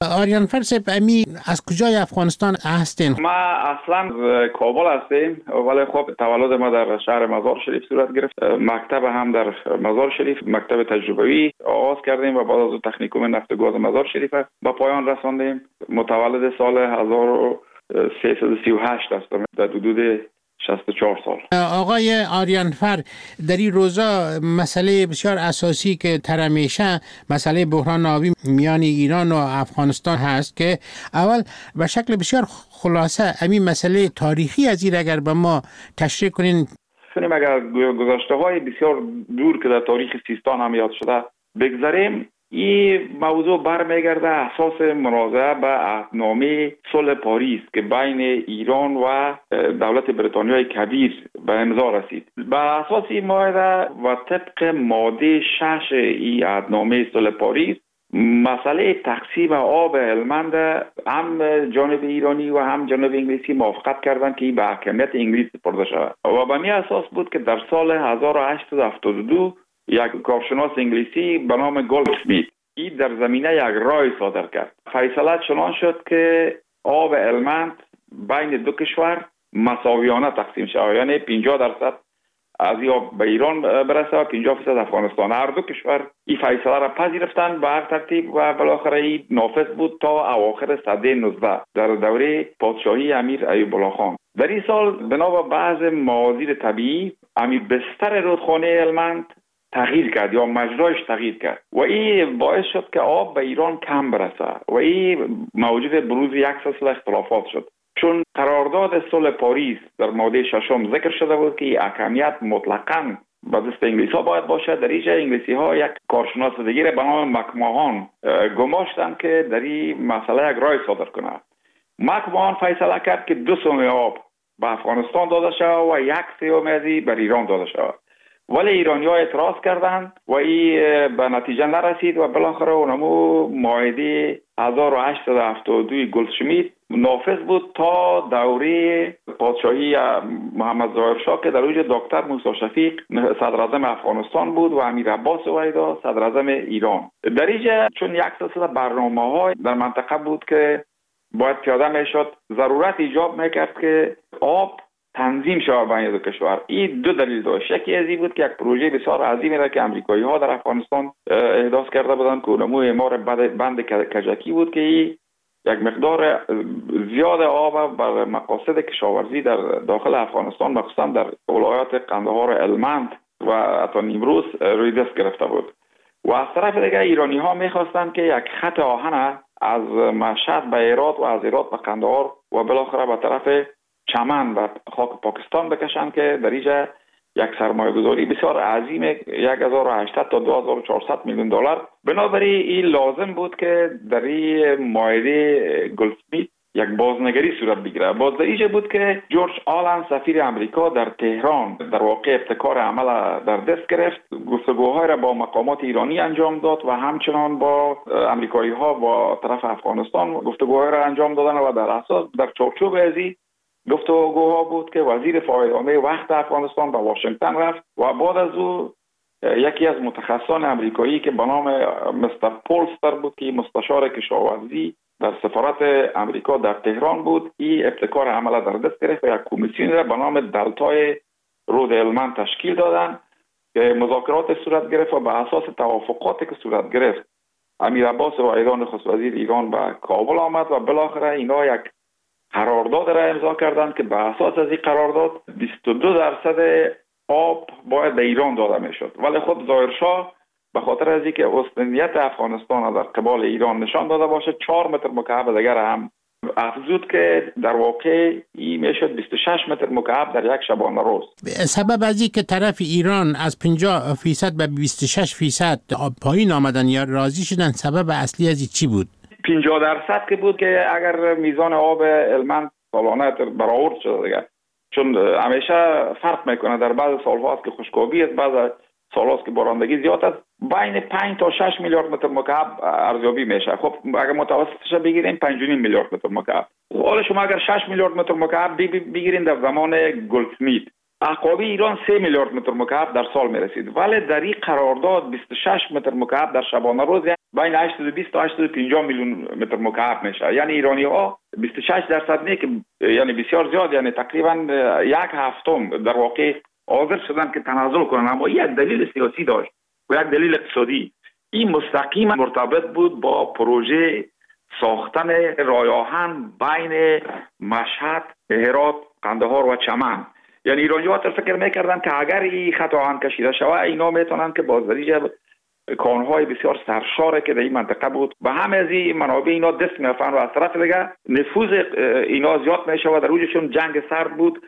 آریان فرسب امی از کجای افغانستان هستین؟ ما اصلا کابل هستیم ولی خب تولد ما در شهر مزار شریف صورت گرفت. مکتب هم در مزار شریف مکتب تجربوی آغاز کردیم و بعد از تکنیکوم نفت گاز مزار شریف به پایان رساندیم. متولد سال هزار و سیصد و سی و هشت هستم در حدود شصت و چهار سال. آقای آریانفر، در این روزا مسئله بسیار اساسی که تر میشه مسئله بحران آبی میان ایران و افغانستان هست که اول به شکل بسیار خلاصه همین مسئله تاریخی از این اگر به ما تشریح کنین. کنیم اگر گذشته های بسیار دور که در تاریخ سیستان هم یاد شده بگذاریم، این موضوع برمیگرده اساس منازعه به عهدنامه صلح پاریس که بین ایران و دولت بریتانیای کبیر به امضا رسید. به اساس این معاهده و طبق ماده شش این عهدنامه صلح پاریس مسئله تقسیم آب هلمند هم جانب ایرانی و هم جانب انگلیسی موافقت کردند که این به حاکمیت انگلیس سپرده شود و به این اساس بود که در سال هزار و هشتصد و هفتاد و دو یک کارشناس انگلیسی به نام گولدسمیت این در زمینه یک رای صادر کرد. فیصله چنان شد که آب هلمند بین دو کشور مساویانه تقسیم شود، یعنی پنجاه درصد از این آب به ایران برسه و پنجاه درصد افغانستان. هر دو کشور این فیصله را پذیرفتند به هر ترتیب و بالاخره این نافذ بود تا اواخر سده نوزده در دوره پادشاهی امیر ایوب الله خان. در این سال بنا به بعض موازیر طبیعی امیر بستر رودخانه هلمند تغییر کرد یا مجراش تغییر کرد و این باعث شد که آب به ایران کم برسه و این موجب بروز یک سلسله اختلافات شد. چون قرارداد صلح پاریس در ماده ششم ذکر شده بود که حاکمیت مطلقاً به دست انگلیس ها باید باشد، در اینجا انگلیسی ها یک کارشناس دیگه به نام مکماهان گماشتن که در این مسئله یک رای صادر کنه. مکماهان فیصله کرد که دو سوم آب به افغانستان داده شود و یک سوم از بر ایران داده شود، ولی ایرانی ها اعتراض کردند و این به نتیجه نرسید و بالاخره اونمو معاهده هزار و هشتصد و هفتاد و دو گولدسمیت نافذ بود تا دوره پادشاهی محمد ظاهر شاه که در اوج دکتر موسی شفیق صدر اعظم افغانستان بود و امیر عباس وحیدا صدر اعظم ایران. در اینجا چون یک سلسله برنامه‌های در منطقه بود که باید پیاده میشد، ضرورت ایجاب میکرد که آب تنظیم شود بین دو کشور. این دو دلیل داشت. یکی از این بود که یک پروژه بسیار عظیمی را که امریکایی ها در افغانستان احداث کرده بودند که اونمو اعمار بند کجکی بود که این یک مقدار زیاد آب بر مقاصد کشاورزی در داخل افغانستان مخصوصا در ولایات قندهار، هلمند و حتی نیمروز روی دست گرفته بود. و از طرف دیگه ایرانی ها میخواستند که یک خط آهن از مشهد به هرات و از هرات به قندهار و بالاخره به طرف چمن و خاک پاکستان بکشن که در اینجا یک سرمایه گذاری بسیار عظیم یک هزار و هشتصد تا دو هزار و چهارصد میلیون دلار. بنابراین این لازم بود که در این معاهده گولدسمیت یک بازنگری صورت بگیره. باز در اینجا بود که جورج آلن سفیر امریکا در تهران در واقع ابتکار عمل در دست گرفت، گفتگوهای را با مقامات ایرانی انجام داد و همچنان با امریکایی ها و طرف افغانستان گفتگوهای را انجام دادن و در اساس در چارچوب ازی گفتگوها بود که وزیر فایده‌عامه وقت افغانستان به واشنگتن رفت و بعد از او یکی از متخصصان امریکایی که به نام مستر پولستر بود که مستشار کشاورزی در سفارت امریکا در تهران بود، این ابتکار عمل در دست گرفت و یک کمیسیون را به نام دلتای رود هلمند تشکیل دادن که مذاکرات صورت گرفت و به اساس توافقاتی که صورت گرفت امیر عباس وحیدا نخست وزیر ایران به کابل آمد و بالاخره اینا یک قرارداد را امضا کردند که به اساس از این قرارداد بیست و دو درصد آب باید به ایران داده میشد. ولی خب ظاهرشاه به خاطر از اینکه استنیت افغانستان در قبال ایران نشان داده باشه چهار متر مکعب دیگر هم افزود که در واقع این میشد بیست و شش متر مکعب در یک شبانه روز. سبب از اینکه طرف ایران از پنجاه فیصد به بیست و شش فیصد پایین آمدن یا راضی شدن، سبب اصلی از این چی بود؟ پنجاه درصد که بود که اگر میزان آب هلمند سالانه برآورد شده دیگه، چون همیشه فرق میکنه، در بعض سالها است که خشکابی است، بعض سالهاست که بارندگی زیاد است، بین پنج تا شش میلیارد متر مکعب ارزیابی میشه. خب اگر متوسطش بگیریم پنج و نیم میلیارد متر مکعب. حالا شما اگر شش میلیارد متر مکعب بگیرین در زمان گولدسمیت احقابی ایران سه میلیارد متر مکعب در سال میرسید، ولی در این قرارداد بیست و شش متر مکعب در شبانه روز بین هشتصد و بیست تا هشتصد و پنجاه میلیون متر مکعب میشه. یعنی ایرانی ها بیست و شش درصد نه که یعنی بسیار زیاد، یعنی تقریبا یک هفتم در واقع حاضر شدن که تنازل کنن، اما یک دلیل سیاسی داشت و یک دلیل اقتصادی. این مستقیما مرتبط بود با پروژه ساختن راه آهن بین مشهد، هرات، قندهار و چمن. یعنی ایرانی‌ها فکر می‌کردن که اگر این خط آهن کشیده شود اینا میتونن که بازدریج کانهای بسیار سرشاره که در این منطقه بود و همه از این منابع اینا دست می‌یافتن و از طرف دیگه نفوذ اینا زیاد می‌شود. در روزشون جنگ سرد بود.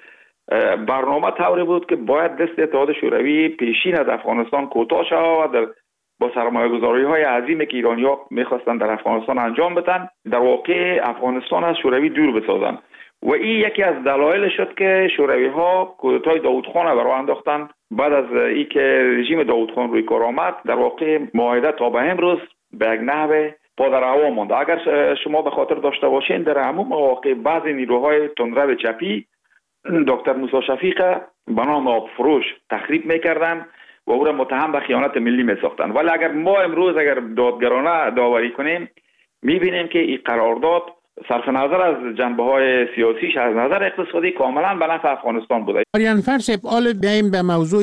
برنامه طوری بود که باید دست اتحاد شوروی پیشین از افغانستان کوتاه شود و با سرمایه‌گذاری‌های عظیمی که ایرانی‌ها می‌خواستن در افغانستان انجام بدن در واقع افغانستان از شوروی دور بسازن و این یکی از دلایل شد که شوروی‌ها کودتای داوود خان را راه انداختن. بعد از اینکه رژیم داوود خان روی کار آمد در واقع معاهده تا به امروز به یک نحو پادر هوا مانده. اگر شما به خاطر داشته باشین در همون مواقع بعضی نیروهای تندرو چپی دکتر موسی شفیق به نام آبفروش تخریب میکردن و او را متهم به خیانت ملی میساختن. ولی اگر ما امروز اگر دادگرانه داوری کنیم میبینیم که این قرارداد صرف نظر از جنبه‌های سیاسیش از نظر اقتصادی کاملا به نفع افغانستان بوده. آریان فرسب، حالا بیاییم به موضوع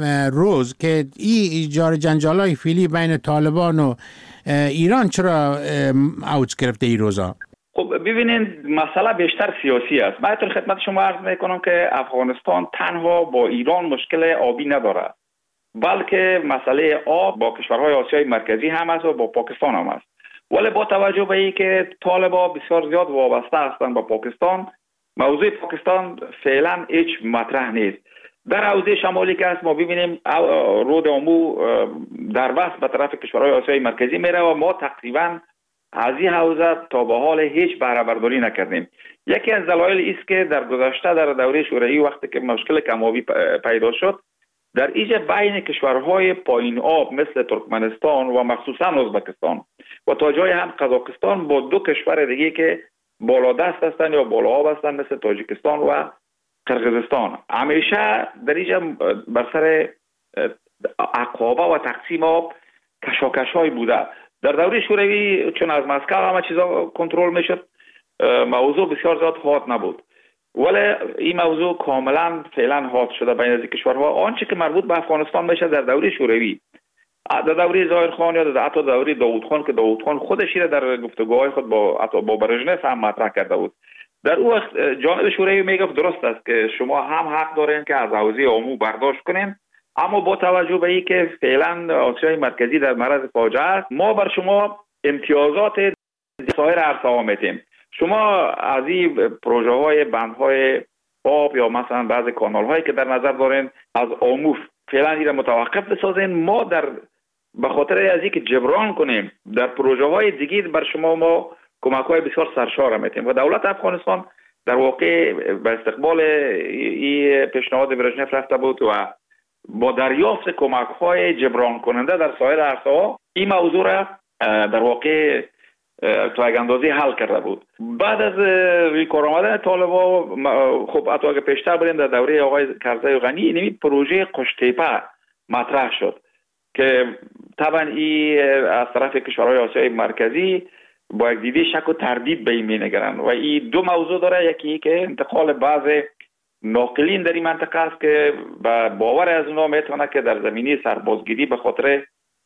روز که این جار جنجالای فعلی بین طالبان و ایران چرا اوج گرفته این روزا؟ خب ببینید مسئله بیشتر سیاسی است. من در خدمت شما عرض میکنم که افغانستان تنها با ایران مشکل آبی نداره، بلکه مسئله آب با کشورهای آسیای مرکزی هم است و با پاکستان هم است. ولی با توجه به این که طالبان بسیار زیاد وابسته هستند با پاکستان، موضوع پاکستان فعلا هیچ مطرح نیست. در حوزه شمالی که است ما ببینیم رود امو در بست به طرف کشورهای آسیای مرکزی میره و ما تقریبا از این حوزه تا به حال هیچ بهره برداری نکردیم. یکی از دلایل است که در گذشته در دوره شوروی وقتی که مشکل کم‌آبی پیدا شد در اینجا بین کشورهای پایین آب مثل ترکمنستان و مخصوصا ازبکستان و تا جای هم قزاقستان با دو کشور دیگه که بالا دست هستند یا بالا آب هستند مثل تاجیکستان و قرقیزستان همیشه در اینجا بر سر عقابه و تقسیم آب کشاکش‌های بوده. در دوره شوروی چون از مسکو همه چیزا کنترل میشد موضوع بسیار زیاد حاد نبود، ولی این موضوع کاملا فعلا حاد شده بین از کشورها. آنچه که مربوط به افغانستان میشه در دوره شوروی، در دوره ظاهر خان یا در حتی دوره داوود خان که داوود خان خودش را در گفتگوهای خود با با برژنف هم مطرح کرده بود، در اون وقت جانب شوروی میگفت درست است که شما هم حق دارین که از حوزه امو برداشت کنین، اما با توجه به اینکه فعلا آسیای مرکزی در معرض فاجعه است ما بر شما امتیازات سایر عرصه‌ها میدیم. شما از این پروژه های بندهای آب یا مثلا بعضی کانال هایی که در نظر دارین از امو فعلا این متوقف بسازین. ما در به خاطر از اینکه جبران کنیم در پروژه های دیگه بر شما ما کمک های بسیار سرشار میتیم و دولت افغانستان در واقع به استقبال این پیشنهاد برژنف رفته بود و با دریافت کمک های جبران کننده در سایر عرصه ها این موضوع را در واقع تا یک اندازه حل کرده بود. بعد از روی کار آمدن طالبان خب حتی اگه پیشتر بریم در دوره آقای کرزی غنی این پروژه قشتیپه مطرح شد که طبعا این از طرف کشورهای آسیای مرکزی با یک دیده شک و تردید به این می‌نگرند و این دو موضوع داره. یکی که انتقال بعض ناقلین در این منطقه است که با باور از اونها میتونه که در زمینه سربازگیری به خاطر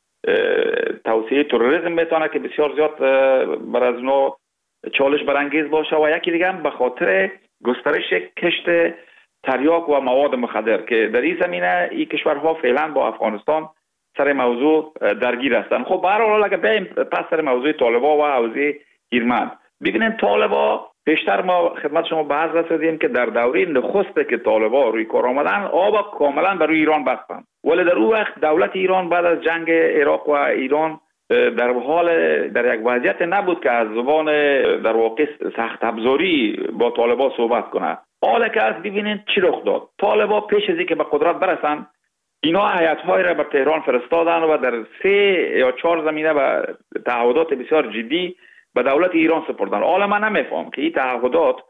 توسعه تروریسم میتونه که بسیار زیاد بر از اونها چالش برانگیز باشه و یکی دیگه هم به خاطر گسترش کشت تریاک و مواد مخدر که در این زمینه این کشورها فعلا با افغانستان سر موضوع درگیر هستند. خب به هر حال اگه بریم پس سر موضوع طالبان و حوزه هیرمند ببینید، طالبان پیشتر ما خدمت شما بحث رسیدیم که در دوره نخست که طالبان روی کار آمدن آب کاملا بر روی ایران بستند، ولی در اون وقت دولت ایران بعد از جنگ عراق و ایران در حال در یک وضعیت نبود که از زبان در واقع سخت ابزاری با طالبان صحبت کنه. حالا که از ببینید چی رخ داد. طالبان پیش از اینکه به قدرت برسن اینا هیئت‌های را به تهران فرستادن و در سه یا چهار زمینه به تعهدات بسیار جدی به دولت ایران سپردن. حالا من نمیفهم که این تعهدات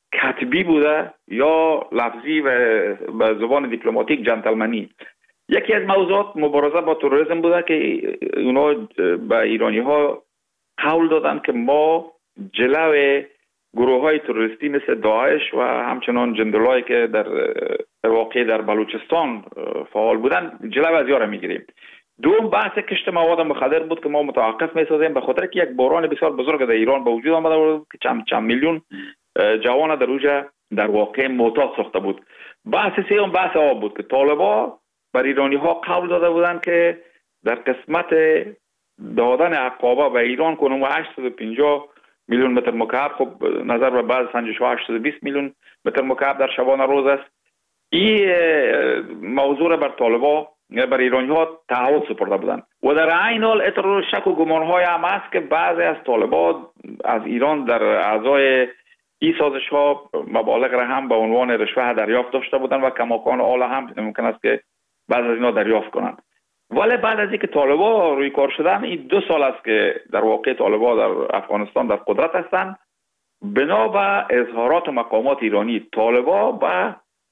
کتبی بوده یا لفظی و به زبان دیپلماتیک جنتلمنی. یکی از موضوعات مبارزه با تروریسم بوده که اونا به ایرانی ها قول دادن که ما جلو گروه های تروریستی مثل داعش و همچنان جندلایی که در واقع در بلوچستان فعال بودن جلو از یاره میگیریم. دوم بحث کشت مواد مخدر بود که ما متوقف میسازیم به خاطر که یک بحران بسیار بزرگ در ایران به وجود آمده بود که چند چند میلیون جوان در اوجه در واقع معتاد ساخته بود. بحث سوم بحث آب بود که طالبا بر ایرانی ها قول داده بودند که در قسمت دادن عقابه به ایران کنم و هشتصد و پنجاه میلیون متر مکعب، خب نظر به بعض سنجش ها هشتصد و بیست میلیون متر مکعب در شبانه روز است. این موضوع بر طالبا بر ایرانی ها تعهد سپرده بودند و در عین حال اطلاع شک و گمان های هم است که بعضی از طالبا از ایران در اعضای این سازش ها مبالغ را هم به عنوان رشوه دریافت داشته بودند و کماکان آل هم ممکن است که بعض از اینا دریافت کنند. ولی بعد از اینکه طالبا روی کار شدن، این دو سال است که در واقع طالبا در افغانستان در قدرت هستند، بنا به اظهارات مقامات ایرانی طالبا به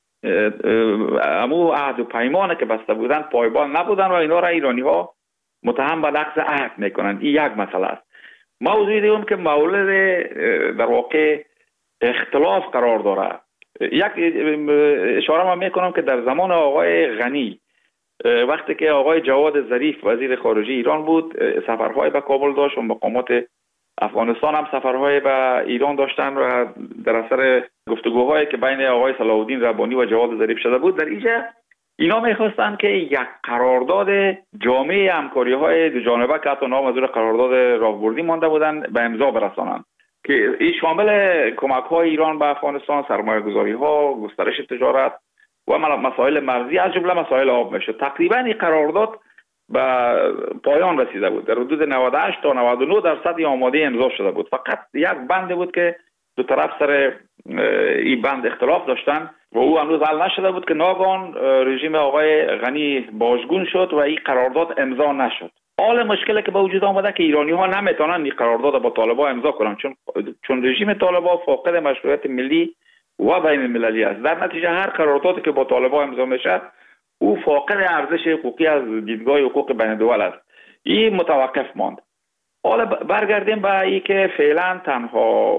امو عهد و پیمانه که بسته بودن پایبان نبودن و اینا را ایرانی ها متهم به نقض عهد میکنند. این یک مسئله است. موضوع دیگه که مورد در واقع اختلاف قرار داره، یک اشاره ما میکنم که در زمان آقای غنی وقتی که آقای جواد ظریف وزیر خارجه ایران بود سفرهای به کابل داشت و مقامات افغانستان هم سفرهای به ایران داشتن و در اثر گفتگوهایی که بین آقای صلاح الدین ربانی و جواد ظریف شده بود، در اینجا اینا میخواستن که یک قرارداد جامعه همکاری های دو جانبه که حتی نام از قرارداد راهبردی مانده بودن به امضا برسانند که این شامل کمک های ایران به افغانستان، سرمایه گذاری ها، گسترش تجارت و مسائل مرزی از جمله مسائل آب میشه. تقریبا این قرارداد به پایان رسیده بود. در حدود نود و هشت تا نود و نه درصد آماده امضا شده بود. فقط یک بند بود که دو طرف سر این بند اختلاف داشتن و او هنوز حل نشده بود که ناگهان رژیم آقای غنی باجگون شد و این قرارداد امضا نشد. حال مشکلی که به وجود آمده که ایرانی ها نمیتونن این قرارداد با طالبان امضا کنن چون چون رژیم طالبان فاقد مشروعیت ملی و بین المللی است. در نتیجه هر قراردادی که با طالبان امضا میشه او فاقد ارزش حقوقی از دیدگاه حقوق بین الدول است. این متوقف ماند. حالا برگردیم به این که فعلا تنها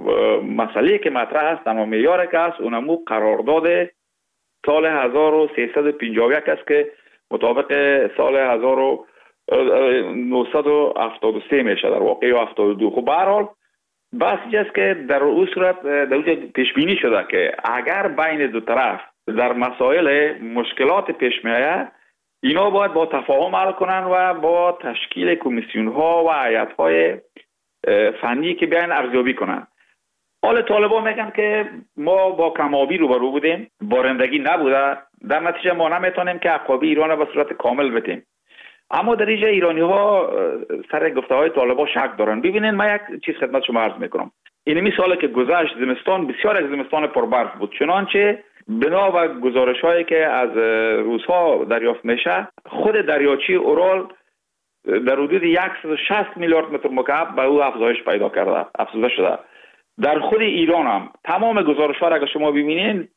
مسئله که مطرح است، تنها معیاری که است اونمو قرارداد سال هزار و سیصد و پنجاه و یک است که مطابق سال هزار و نهصد و هفتاد و سه میشه در واقع یا هفتاد و دو. خب به هر حال بحث است که در اون صورت در پیش بینی شده که اگر بین دو طرف در مسائل مشکلات پیش میآید اینا باید با تفاهم حل کنن و با تشکیل کمیسیون ها و هیئت های فنی که بیان ارزیابی کنن. حال طالبان میگن که ما با کمابی روبرو بودیم، بارندگی نبوده، در نتیجه ما نمیتونیم که عقابی ایران را به صورت کامل بدیم. اما در اینجا ایرانی ها سر گفته های طالبان شک دارن. ببینید من یک چیز خدمت شما عرض میکنم. اینمی سالی که گذشت زمستان بسیار از زمستان پربرف بود، چنانچه بنا به گزارش هایی که از روزها دریافت میشه خود دریاچه اورال در حدود صد و شصت میلیارد متر مکعب به او افزایش پیدا کرده، افزوده شده. در خود ایران هم تمام گزارش ها را اگر شما ببینید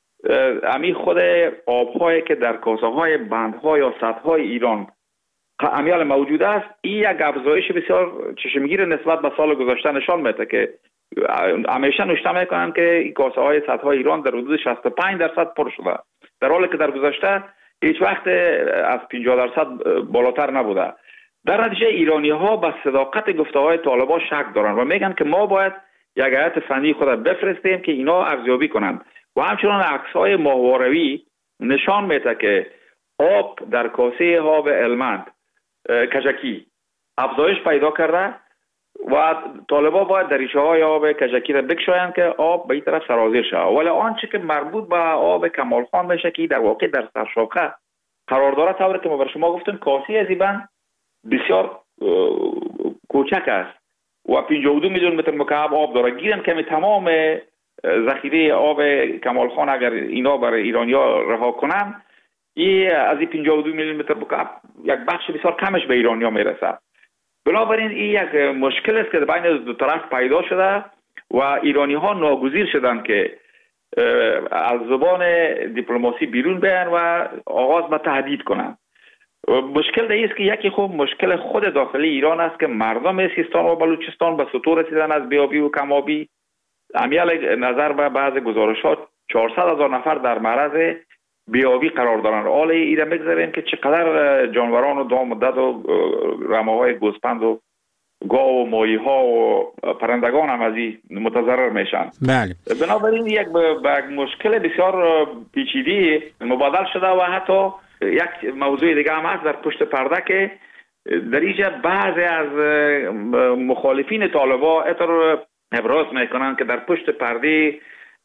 امی خود آبهایی که در کاسه های بندها یا سدهای ایران امیال موجود است، این یک افزایش بسیار چشمگیر نسبت به سال گذشته نشان میده که همیشه نشته میکنن که این کاسه های سدهای ایران در حدود شصت و پنج درصد پر شده، در حالی که در گذشته هیچ وقت از پنجاه درصد بالاتر نبوده. در نتیجه ایرانی ها به صداقت گفته های طالبان شک دارن و میگن که ما باید یک هیئت فنی خود بفرستیم که اینا ارزیابی کنند و همچنان عکس های ماهواروی نشان میده که آب در کاسه آب هلمند کجکی افزایش پیدا کرده و طالبان باید دریچه های آب کجکی را بکشایند که آب به این طرف سرازیر شود. ولی آنچه که مربوط به آب کمال خان میشه که در واقع در سرشاخه قرار داره، طوری که ما بر شما گفتیم کاسه از این بند بسیار کوچک است و پنجاه و دو میلیون متر مکعب آب داره. گیرن که تمام ذخیره آب کمال خان اگر اینا برای ایرانیا رها کنن، این از این پنجاه و دو میلیون متر مکعب یک بخش بسیار کمش به ایرانیا میرسه. بنابراین این یک مشکل است که بین دو طرف پیدا شده و ایرانی ها ناگزیر شدند که از زبان دیپلماسی بیرون بیان و آغاز به تهدید کنند. مشکل دیگه است که یکی خوب مشکل خود داخلی ایران است که مردم سیستان و بلوچستان به سطور رسیدن از بیابی و کمابی. امیال نظر به بعض گزارشات چهارصد هزار نفر در معرض بیابی قرار دارند. حال ایره میگذاریم که چقدر جانوران و دام و دد و رماهای گوسپند و گاو و ماهی ها و پرندگان هم از این متضرر میشن. بله. بنابراین یک به مشکل بسیار پیچیده مبادل شده و حتی یک موضوع دیگه هم هست در پشت پرده که در اینجا بعضی از مخالفین طالبان اطر ابراز میکنن که در پشت پرده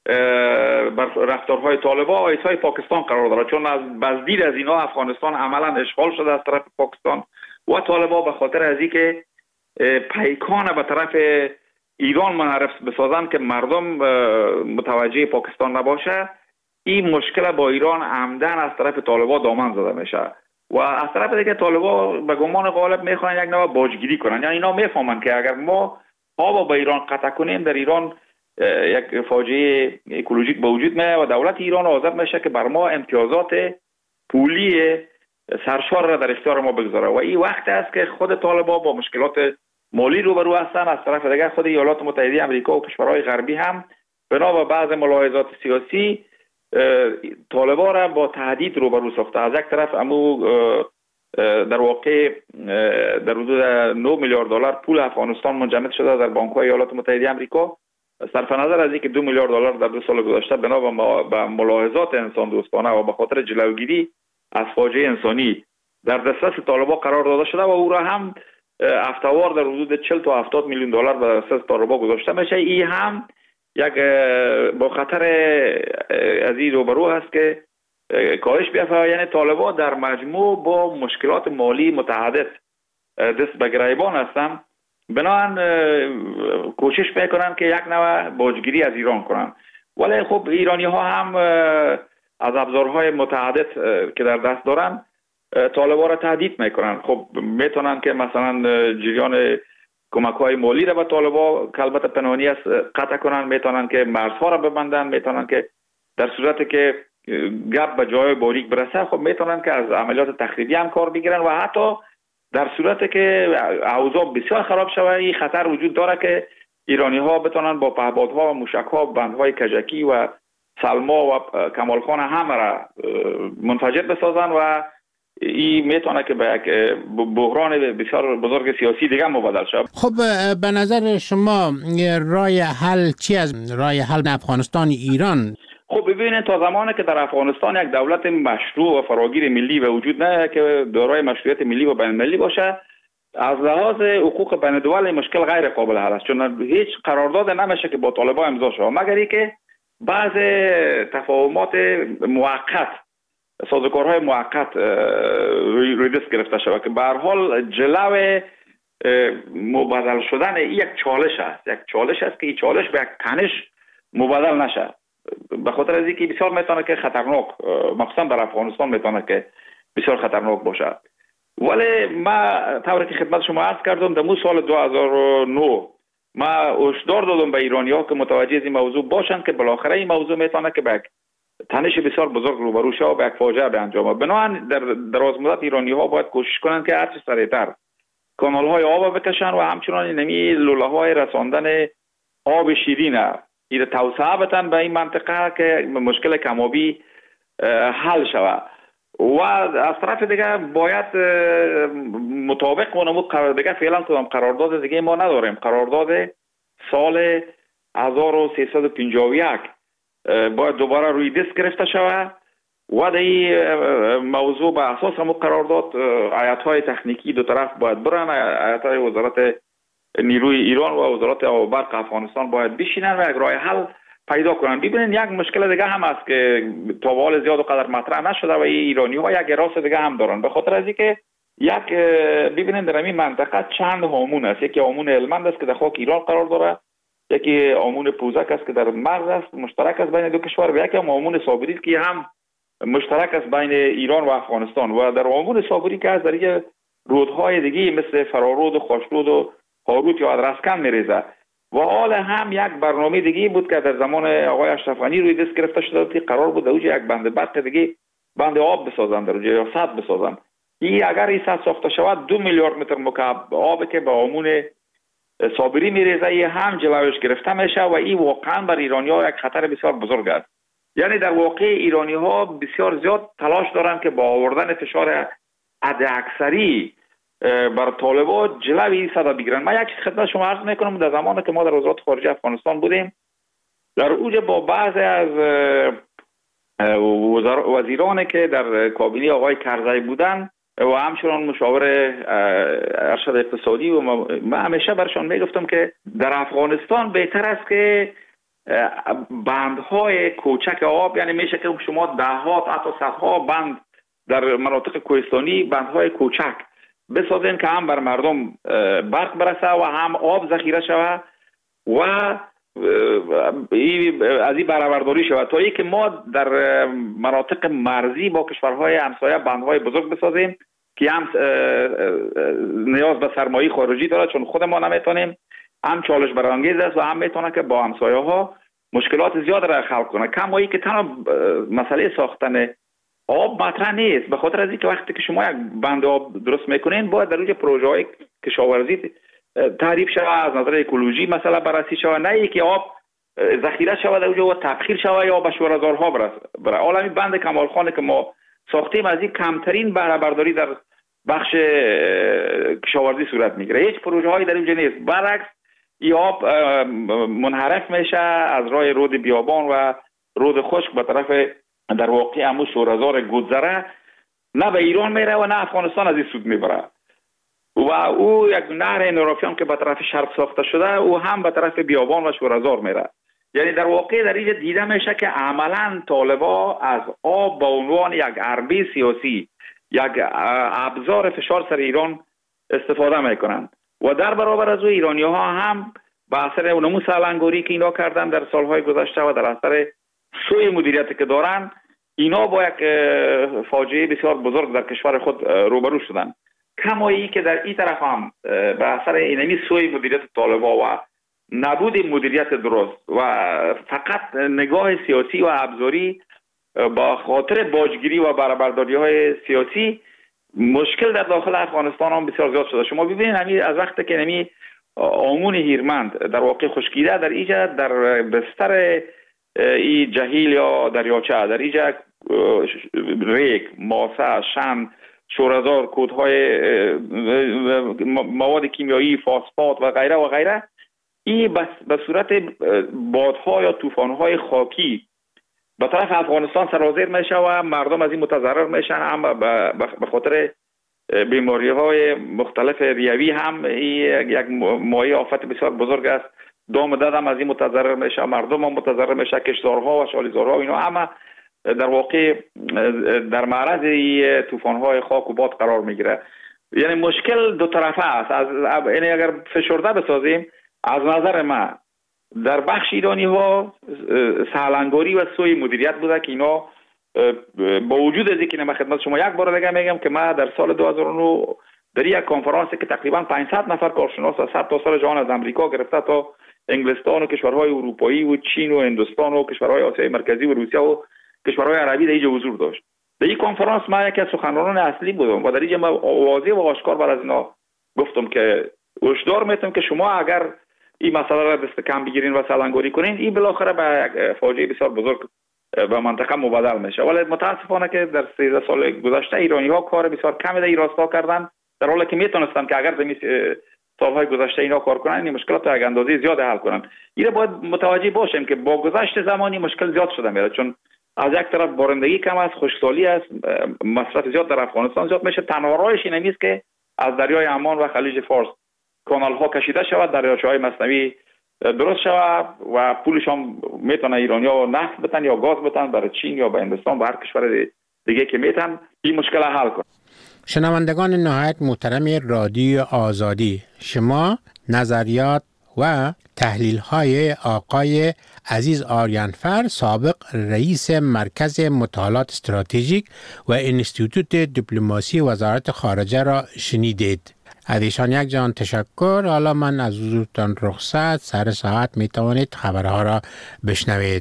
بر رفتارهای طالبان ایسای پاکستان قرار داره، چون از بازدید از اینا افغانستان عملا اشغال شده از طرف پاکستان و طالبان به خاطر از این که پیکان به طرف ایران منحرف بسازن که مردم متوجه پاکستان نباشه، این مشکل با ایران عمدن از طرف طالبان دامن زده میشه و از طرف دیگه طالبان به گمان غالب میخوان یک نوع باجگیری کنن. یعنی اینا میفهمن که اگر ما آب به ایران قطع کنیم در ایران یک فاجعه اکولوژیک به وجود میاد و دولت ایران آزاد میشه که بر ما امتیازات پولی سرشار را در اختیار ما بگذاره و این وقت است که خود طالبان با مشکلات مالی روبرو هستن. از طرف دیگه خود ایالات متحده آمریکا و کشورهای غربی هم بنا به بعض ملاحظات سیاسی طالبان را با تهدید روبرو ساخته. از یک طرف امو در واقع در حدود نه میلیارد دلار پول افغانستان منجمد شده در بانک‌های ایالات متحده آمریکا، صرف نظر از اینکه دو میلیارد دلار در دو سال گذشته بنا به ملاحظات انسان دوستانه و به خاطر جلوگیری از فاجعه انسانی در دسترس طالبان قرار داده شده و او را هم هفته‌وار در حدود چهل تا هفتاد میلیون دلار در دسترس طالبان گذاشته میشه. این هم یک با خطر از این روبرو هست که کاهش بیافته. یعنی طالبان در مجموع با مشکلات مالی متعدد دست به گریبان هستند، بنابراین کوشش میکنن که یک نوع باجگیری از ایران کنن. ولی خب ایرانی ها هم از ابزارهای متعدد که در دست دارن طالبان را تهدید میکنن. خب میتونن که مثلا جریان کمک های مالی را به طالبان که البته پنهانی است قطع کنن، میتونن که مرزها را ببندن، میتونن که در صورتی که گپ به جای باریک برسه خب میتونن که از عملیات تخریبی هم کار بگیرن و حتی در صورتی که اوضاع بسیار خراب شود این خطر وجود داره که ایرانی ها بتونن با پهپادها و موشک ها و بندهای کجکی و سلما و کمالخان همه را منفجر بسازن و این میتونه که به یک بحران بسیار بزرگ سیاسی دیگه مبادل شد. خب به نظر شما راه حل چی از راه حل افغانستان ایران؟ خب ببینید تا زمانی که در افغانستان یک دولت مشروع و فراگیر ملی به وجود نه که دارای مشروعیت ملی و بین المللی باشه، از لحاظ حقوق بین الدول مشکل غیر قابل حل است، چون هیچ قرارداد نمیشه که با طالبان امضا شه مگر اینکه بعض تفاهمات موقت سازوکارهای موقت روی دست گرفته شود که به هر حال جلو مبادل شدن یک چالش است، یک چالش است که این چالش به یک تنش مبادل نشه، به خاطر از اینکه بسیار میتونه که خطرناک مخصوصا در افغانستان میتونه که بسیار خطرناک باشه. ولی ما طوری که خدمت شما عرض کردم در مو سال دو هزار و نه ما هشدار دادم به ایرانی ها که متوجه از این موضوع باشن که بالاخره این موضوع میتونه که به یک تنش بسیار بزرگ روبرو شه و به یک فاجعه به انجام. بنابراین در دراز مدت ایرانی ها باید کوشش کنند که هرچه سریعتر کانال های آب بکشن و همچنان نمی لوله های رساندن آب شیرین این توسعه بدن به این منطقه که مشکل کمابی حل شود. و از طرف دیگه باید مطابق اونمو قرار دیگه فعلا کدام قرارداد دیگه ما نداریم. قرارداد سال هزار و سیصد و پنجاه و یک باید دوباره روی دست گرفته شود و در این موضوع به اساس همون قرارداد هیئت‌های تکنیکی دو طرف باید برن، هیئت‌های وزارت نیروی ایران و وزارت آب و برق افغانستان باید بشینن و یک راه حل پیدا کنن. ببینید یک مشکل دیگه هم هست که تا به حال زیاد و قدر مطرح نشده و ایرانی ها یک راست دیگه هم دارن، به خاطر از اینکه یک ببینید در این منطقه چند هامون است. یکی هامون هلمند است که در خاک ایران قرار داره، یکی هامون پوزک است که در مرز است مشترک است بین دو کشور و یکی هم هامون صابری است که هم مشترک است بین ایران و افغانستان. و در هامون صابری که از در یک رودهای دیگه مثل فرارود و خوشرود و هاروت یا ادرسکن میریزه، و حال هم یک برنامه دیگه بود که در زمان آقای اشرف غنی روی دست گرفته شده بود که قرار بود اوج یک بند برق دیگه بند آب بسازن در اونجا یا سد بسازن. این اگر این سد ساخته شود دو میلیارد متر مکعب آب که به آمون صابری میریزه ای هم جلوش گرفته میشه و این واقعا بر ایرانی ها یک خطر بسیار بزرگ است. یعنی در واقع ایرانی ها بسیار زیاد تلاش دارن که با آوردن فشار حداکثری بر طالبان جلوی این صدا بگیرن. من یک چیز خدمت شما عرض میکنم، در زمانی که ما در وزارت خارجه افغانستان بودیم در اوج با بعضی از وزیرانی که در کابینه آقای کرزی بودن و همچنان مشاور ارشد اقتصادی و من همیشه برشان میگفتم که در افغانستان بهتر است که بندهای کوچک آب، یعنی میشه که شما دهها حتی صدها بند در مناطق کوهستانی بندهای کوچک بسازین که هم بر مردم برق برسه و هم آب ذخیره شود و از این برآورداری شود، تا ای که ما در مناطق مرزی با کشورهای همسایه بندهای بزرگ بسازیم که هم نیاز به سرمایه خارجی داره چون خود ما نمیتونیم، هم چالش برانگیز است و هم میتونه که با همسایه ها مشکلات زیاد را خلق کنه. کمایی که تنها مسئله ساختن آب مطرح نیست، به خاطر از اینکه وقتی که شما یک بند آب درست میکنین باید در روی پروژه های کشاورزی تعریف شود، از نظر اکولوژی مثلا بررسی شود، نه اینکه آب ذخیره شود اونجا و تبخیر شود یا به شوره‌زارها برسه. عالمی بند کمال خان که ما ساختیم از این کمترین بهره برداری در بخش کشاورزی صورت میگیره. هیچ پروژه هایی در اینجا نیست، برعکس این آب منحرف میشه از راه رود بیابان و رود خشک به طرف در واقع همون شوره‌زار گودزره، نه به ایران میره و نه افغانستان از این سود میبره و او یک نهر نورافیان که به طرف شرق ساخته شده او هم به طرف بیابان و شوره‌زار میره. یعنی در واقع در اینجا دیده میشه که عملا طالبا از آب به عنوان یک حربه سیاسی، یک ابزار فشار سر ایران استفاده میکنند و در برابر از او ایرانی ها هم به اثر اونمو سالنگاری که اینا کردن در سالهای گذشته و در اثر سوء مدیریتی که دارن، اینا با یک فاجعه بسیار بزرگ در کشور خود روبرو شدن. کمایی که در این طرف هم به اثر اینمی سوء مدیریت طالبا و نبود مدیریت درست و فقط نگاه سیاسی و ابزاری با خاطر باجگیری و برآورداری های سیاسی مشکل در داخل افغانستان هم بسیار زیاد شده. شما ببینید همین از وقتی که نمی آمون هیرمند در واقع خشکیده در اینجا در بستر ای جهیل یا دریاچه در اینجا ریگ، ماسه، شن، شوره‌زار، کودهای مواد کیمیایی، فاسفات و غیره و غیره، این به صورت بادها یا طوفان‌های خاکی به طرف افغانستان سرازیر میشه و مردم از این متضرر میشن. هم به خاطر بیماری های مختلف ریوی هم این یک مایه آفت بسیار بزرگ است. دام دد هم از این متضرر میشه، مردم هم متضرر میشه، کشتزارها و شالیزارها اینا همه در واقع در معرض این طوفان‌های خاک و باد قرار میگیره. یعنی مشکل دو طرفه است. از یعنی اگر فشرده بسازیم، از نظر من در بخش ایرانی ها سالنگاری و سوء مدیریت بوده که اینا با وجود از اینکه من خدمت شما یک بار دیگه میگم که من در سال دو هزار و نه در یک کنفرانسی که تقریبا پانصد نفر کارشناس از صد تا سال جهان از امریکا گرفته تا انگلستان و کشورهای اروپایی و چین و هندوستان و کشورهای آسیای مرکزی و روسیه و کشورهای عربی در اینجا حضور داشت. در این کنفرانس من یکی از سخنرانان اصلی بودم و در اینجا من واضح و آشکار بر از اینا گفتم که هشدار میتونم که شما اگر این مسئله را دست کم بگیرین و سالنگاری کنین، این بالاخره به یک فاجعه بسیار بزرگ به منطقه مبادل میشه. ولی متاسفانه که در سیزده سال گذشته ایرانی ها کار بسیار کمی در این راستا کردن، در حالی که میتونستن که اگر در سالهای گذشته اینا کار کنن این مشکلات تا یک اندازه زیاد حل کنن. این باید متوجه باشیم که با گذشت زمانی مشکل زیاد شده میره، چون از یک طرف بارندگی کم است، خشکسالی است، مصرف زیاد در افغانستان زیاد میشه. تنها راهش این نیست که از دریای عمان و خلیج فارس کانال ها کشیده شود، دریاچه های مثنوی درست شود و پولش هم میتونه ایرانیا نفت بتن یا گاز بتن برای چین یا به هندوستان و هر کشور دیگه که میتن این مشکل حل کنن. شنوندگان نهایت محترم رادیو آزادی، شما نظریات و تحلیل های آقای عزیز آریانفر، سابق رئیس مرکز مطالعات استراتژیک و انستیتوت دیپلماسی وزارت خارجه را شنیدید. از ایشان یک جان تشکر. حالا من از حضورتان رخصت. سر ساعت می توانید خبرها را بشنوید.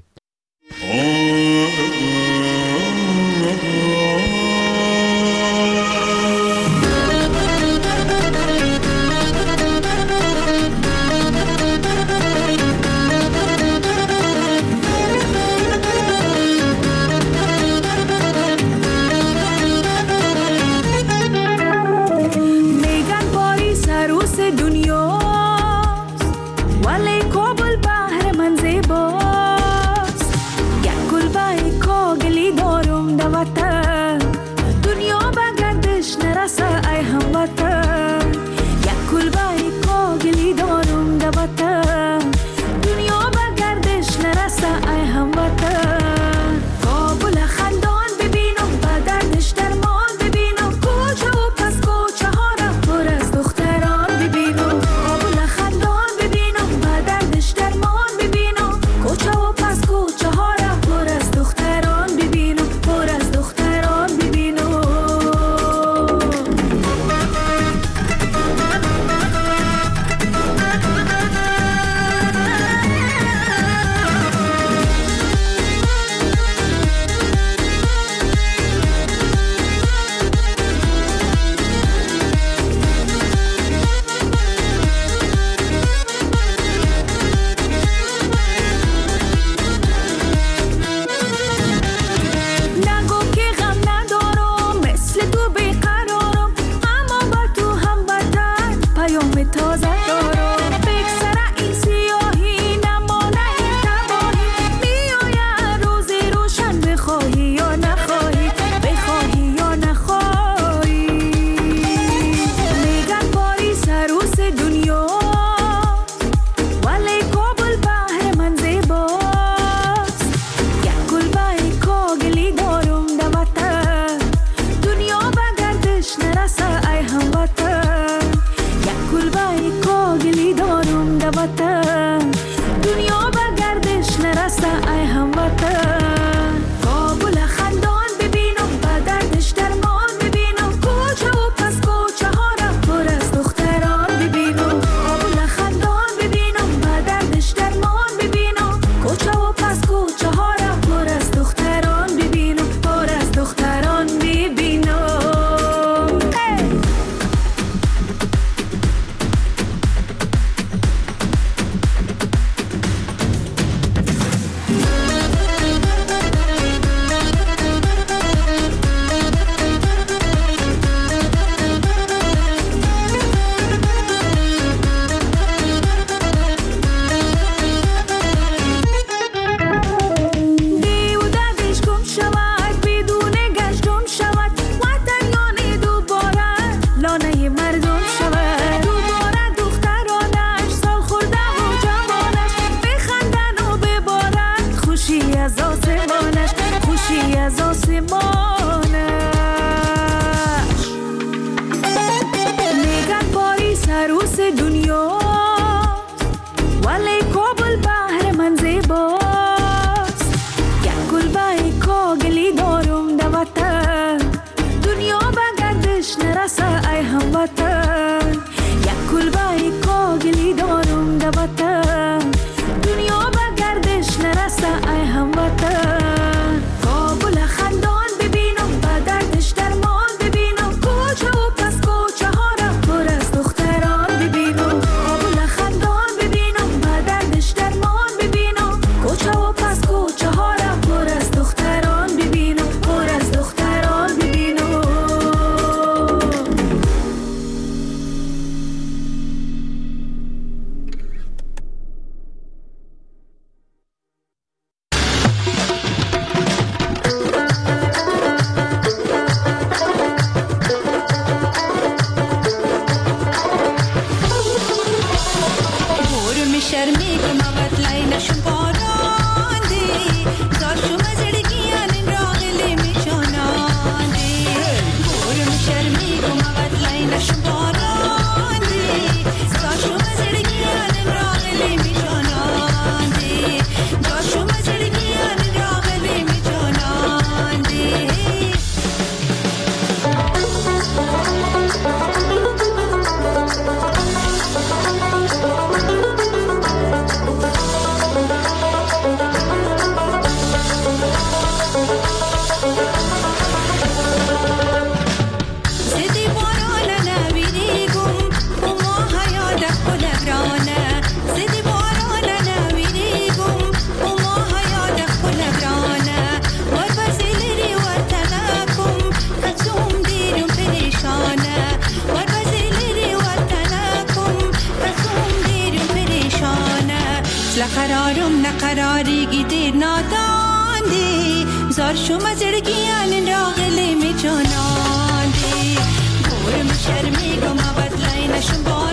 یارم نقراری گیدیر ناداندی زار شما زرگیان راغلی می جاناندی گورم شرمی گم بدلای نشم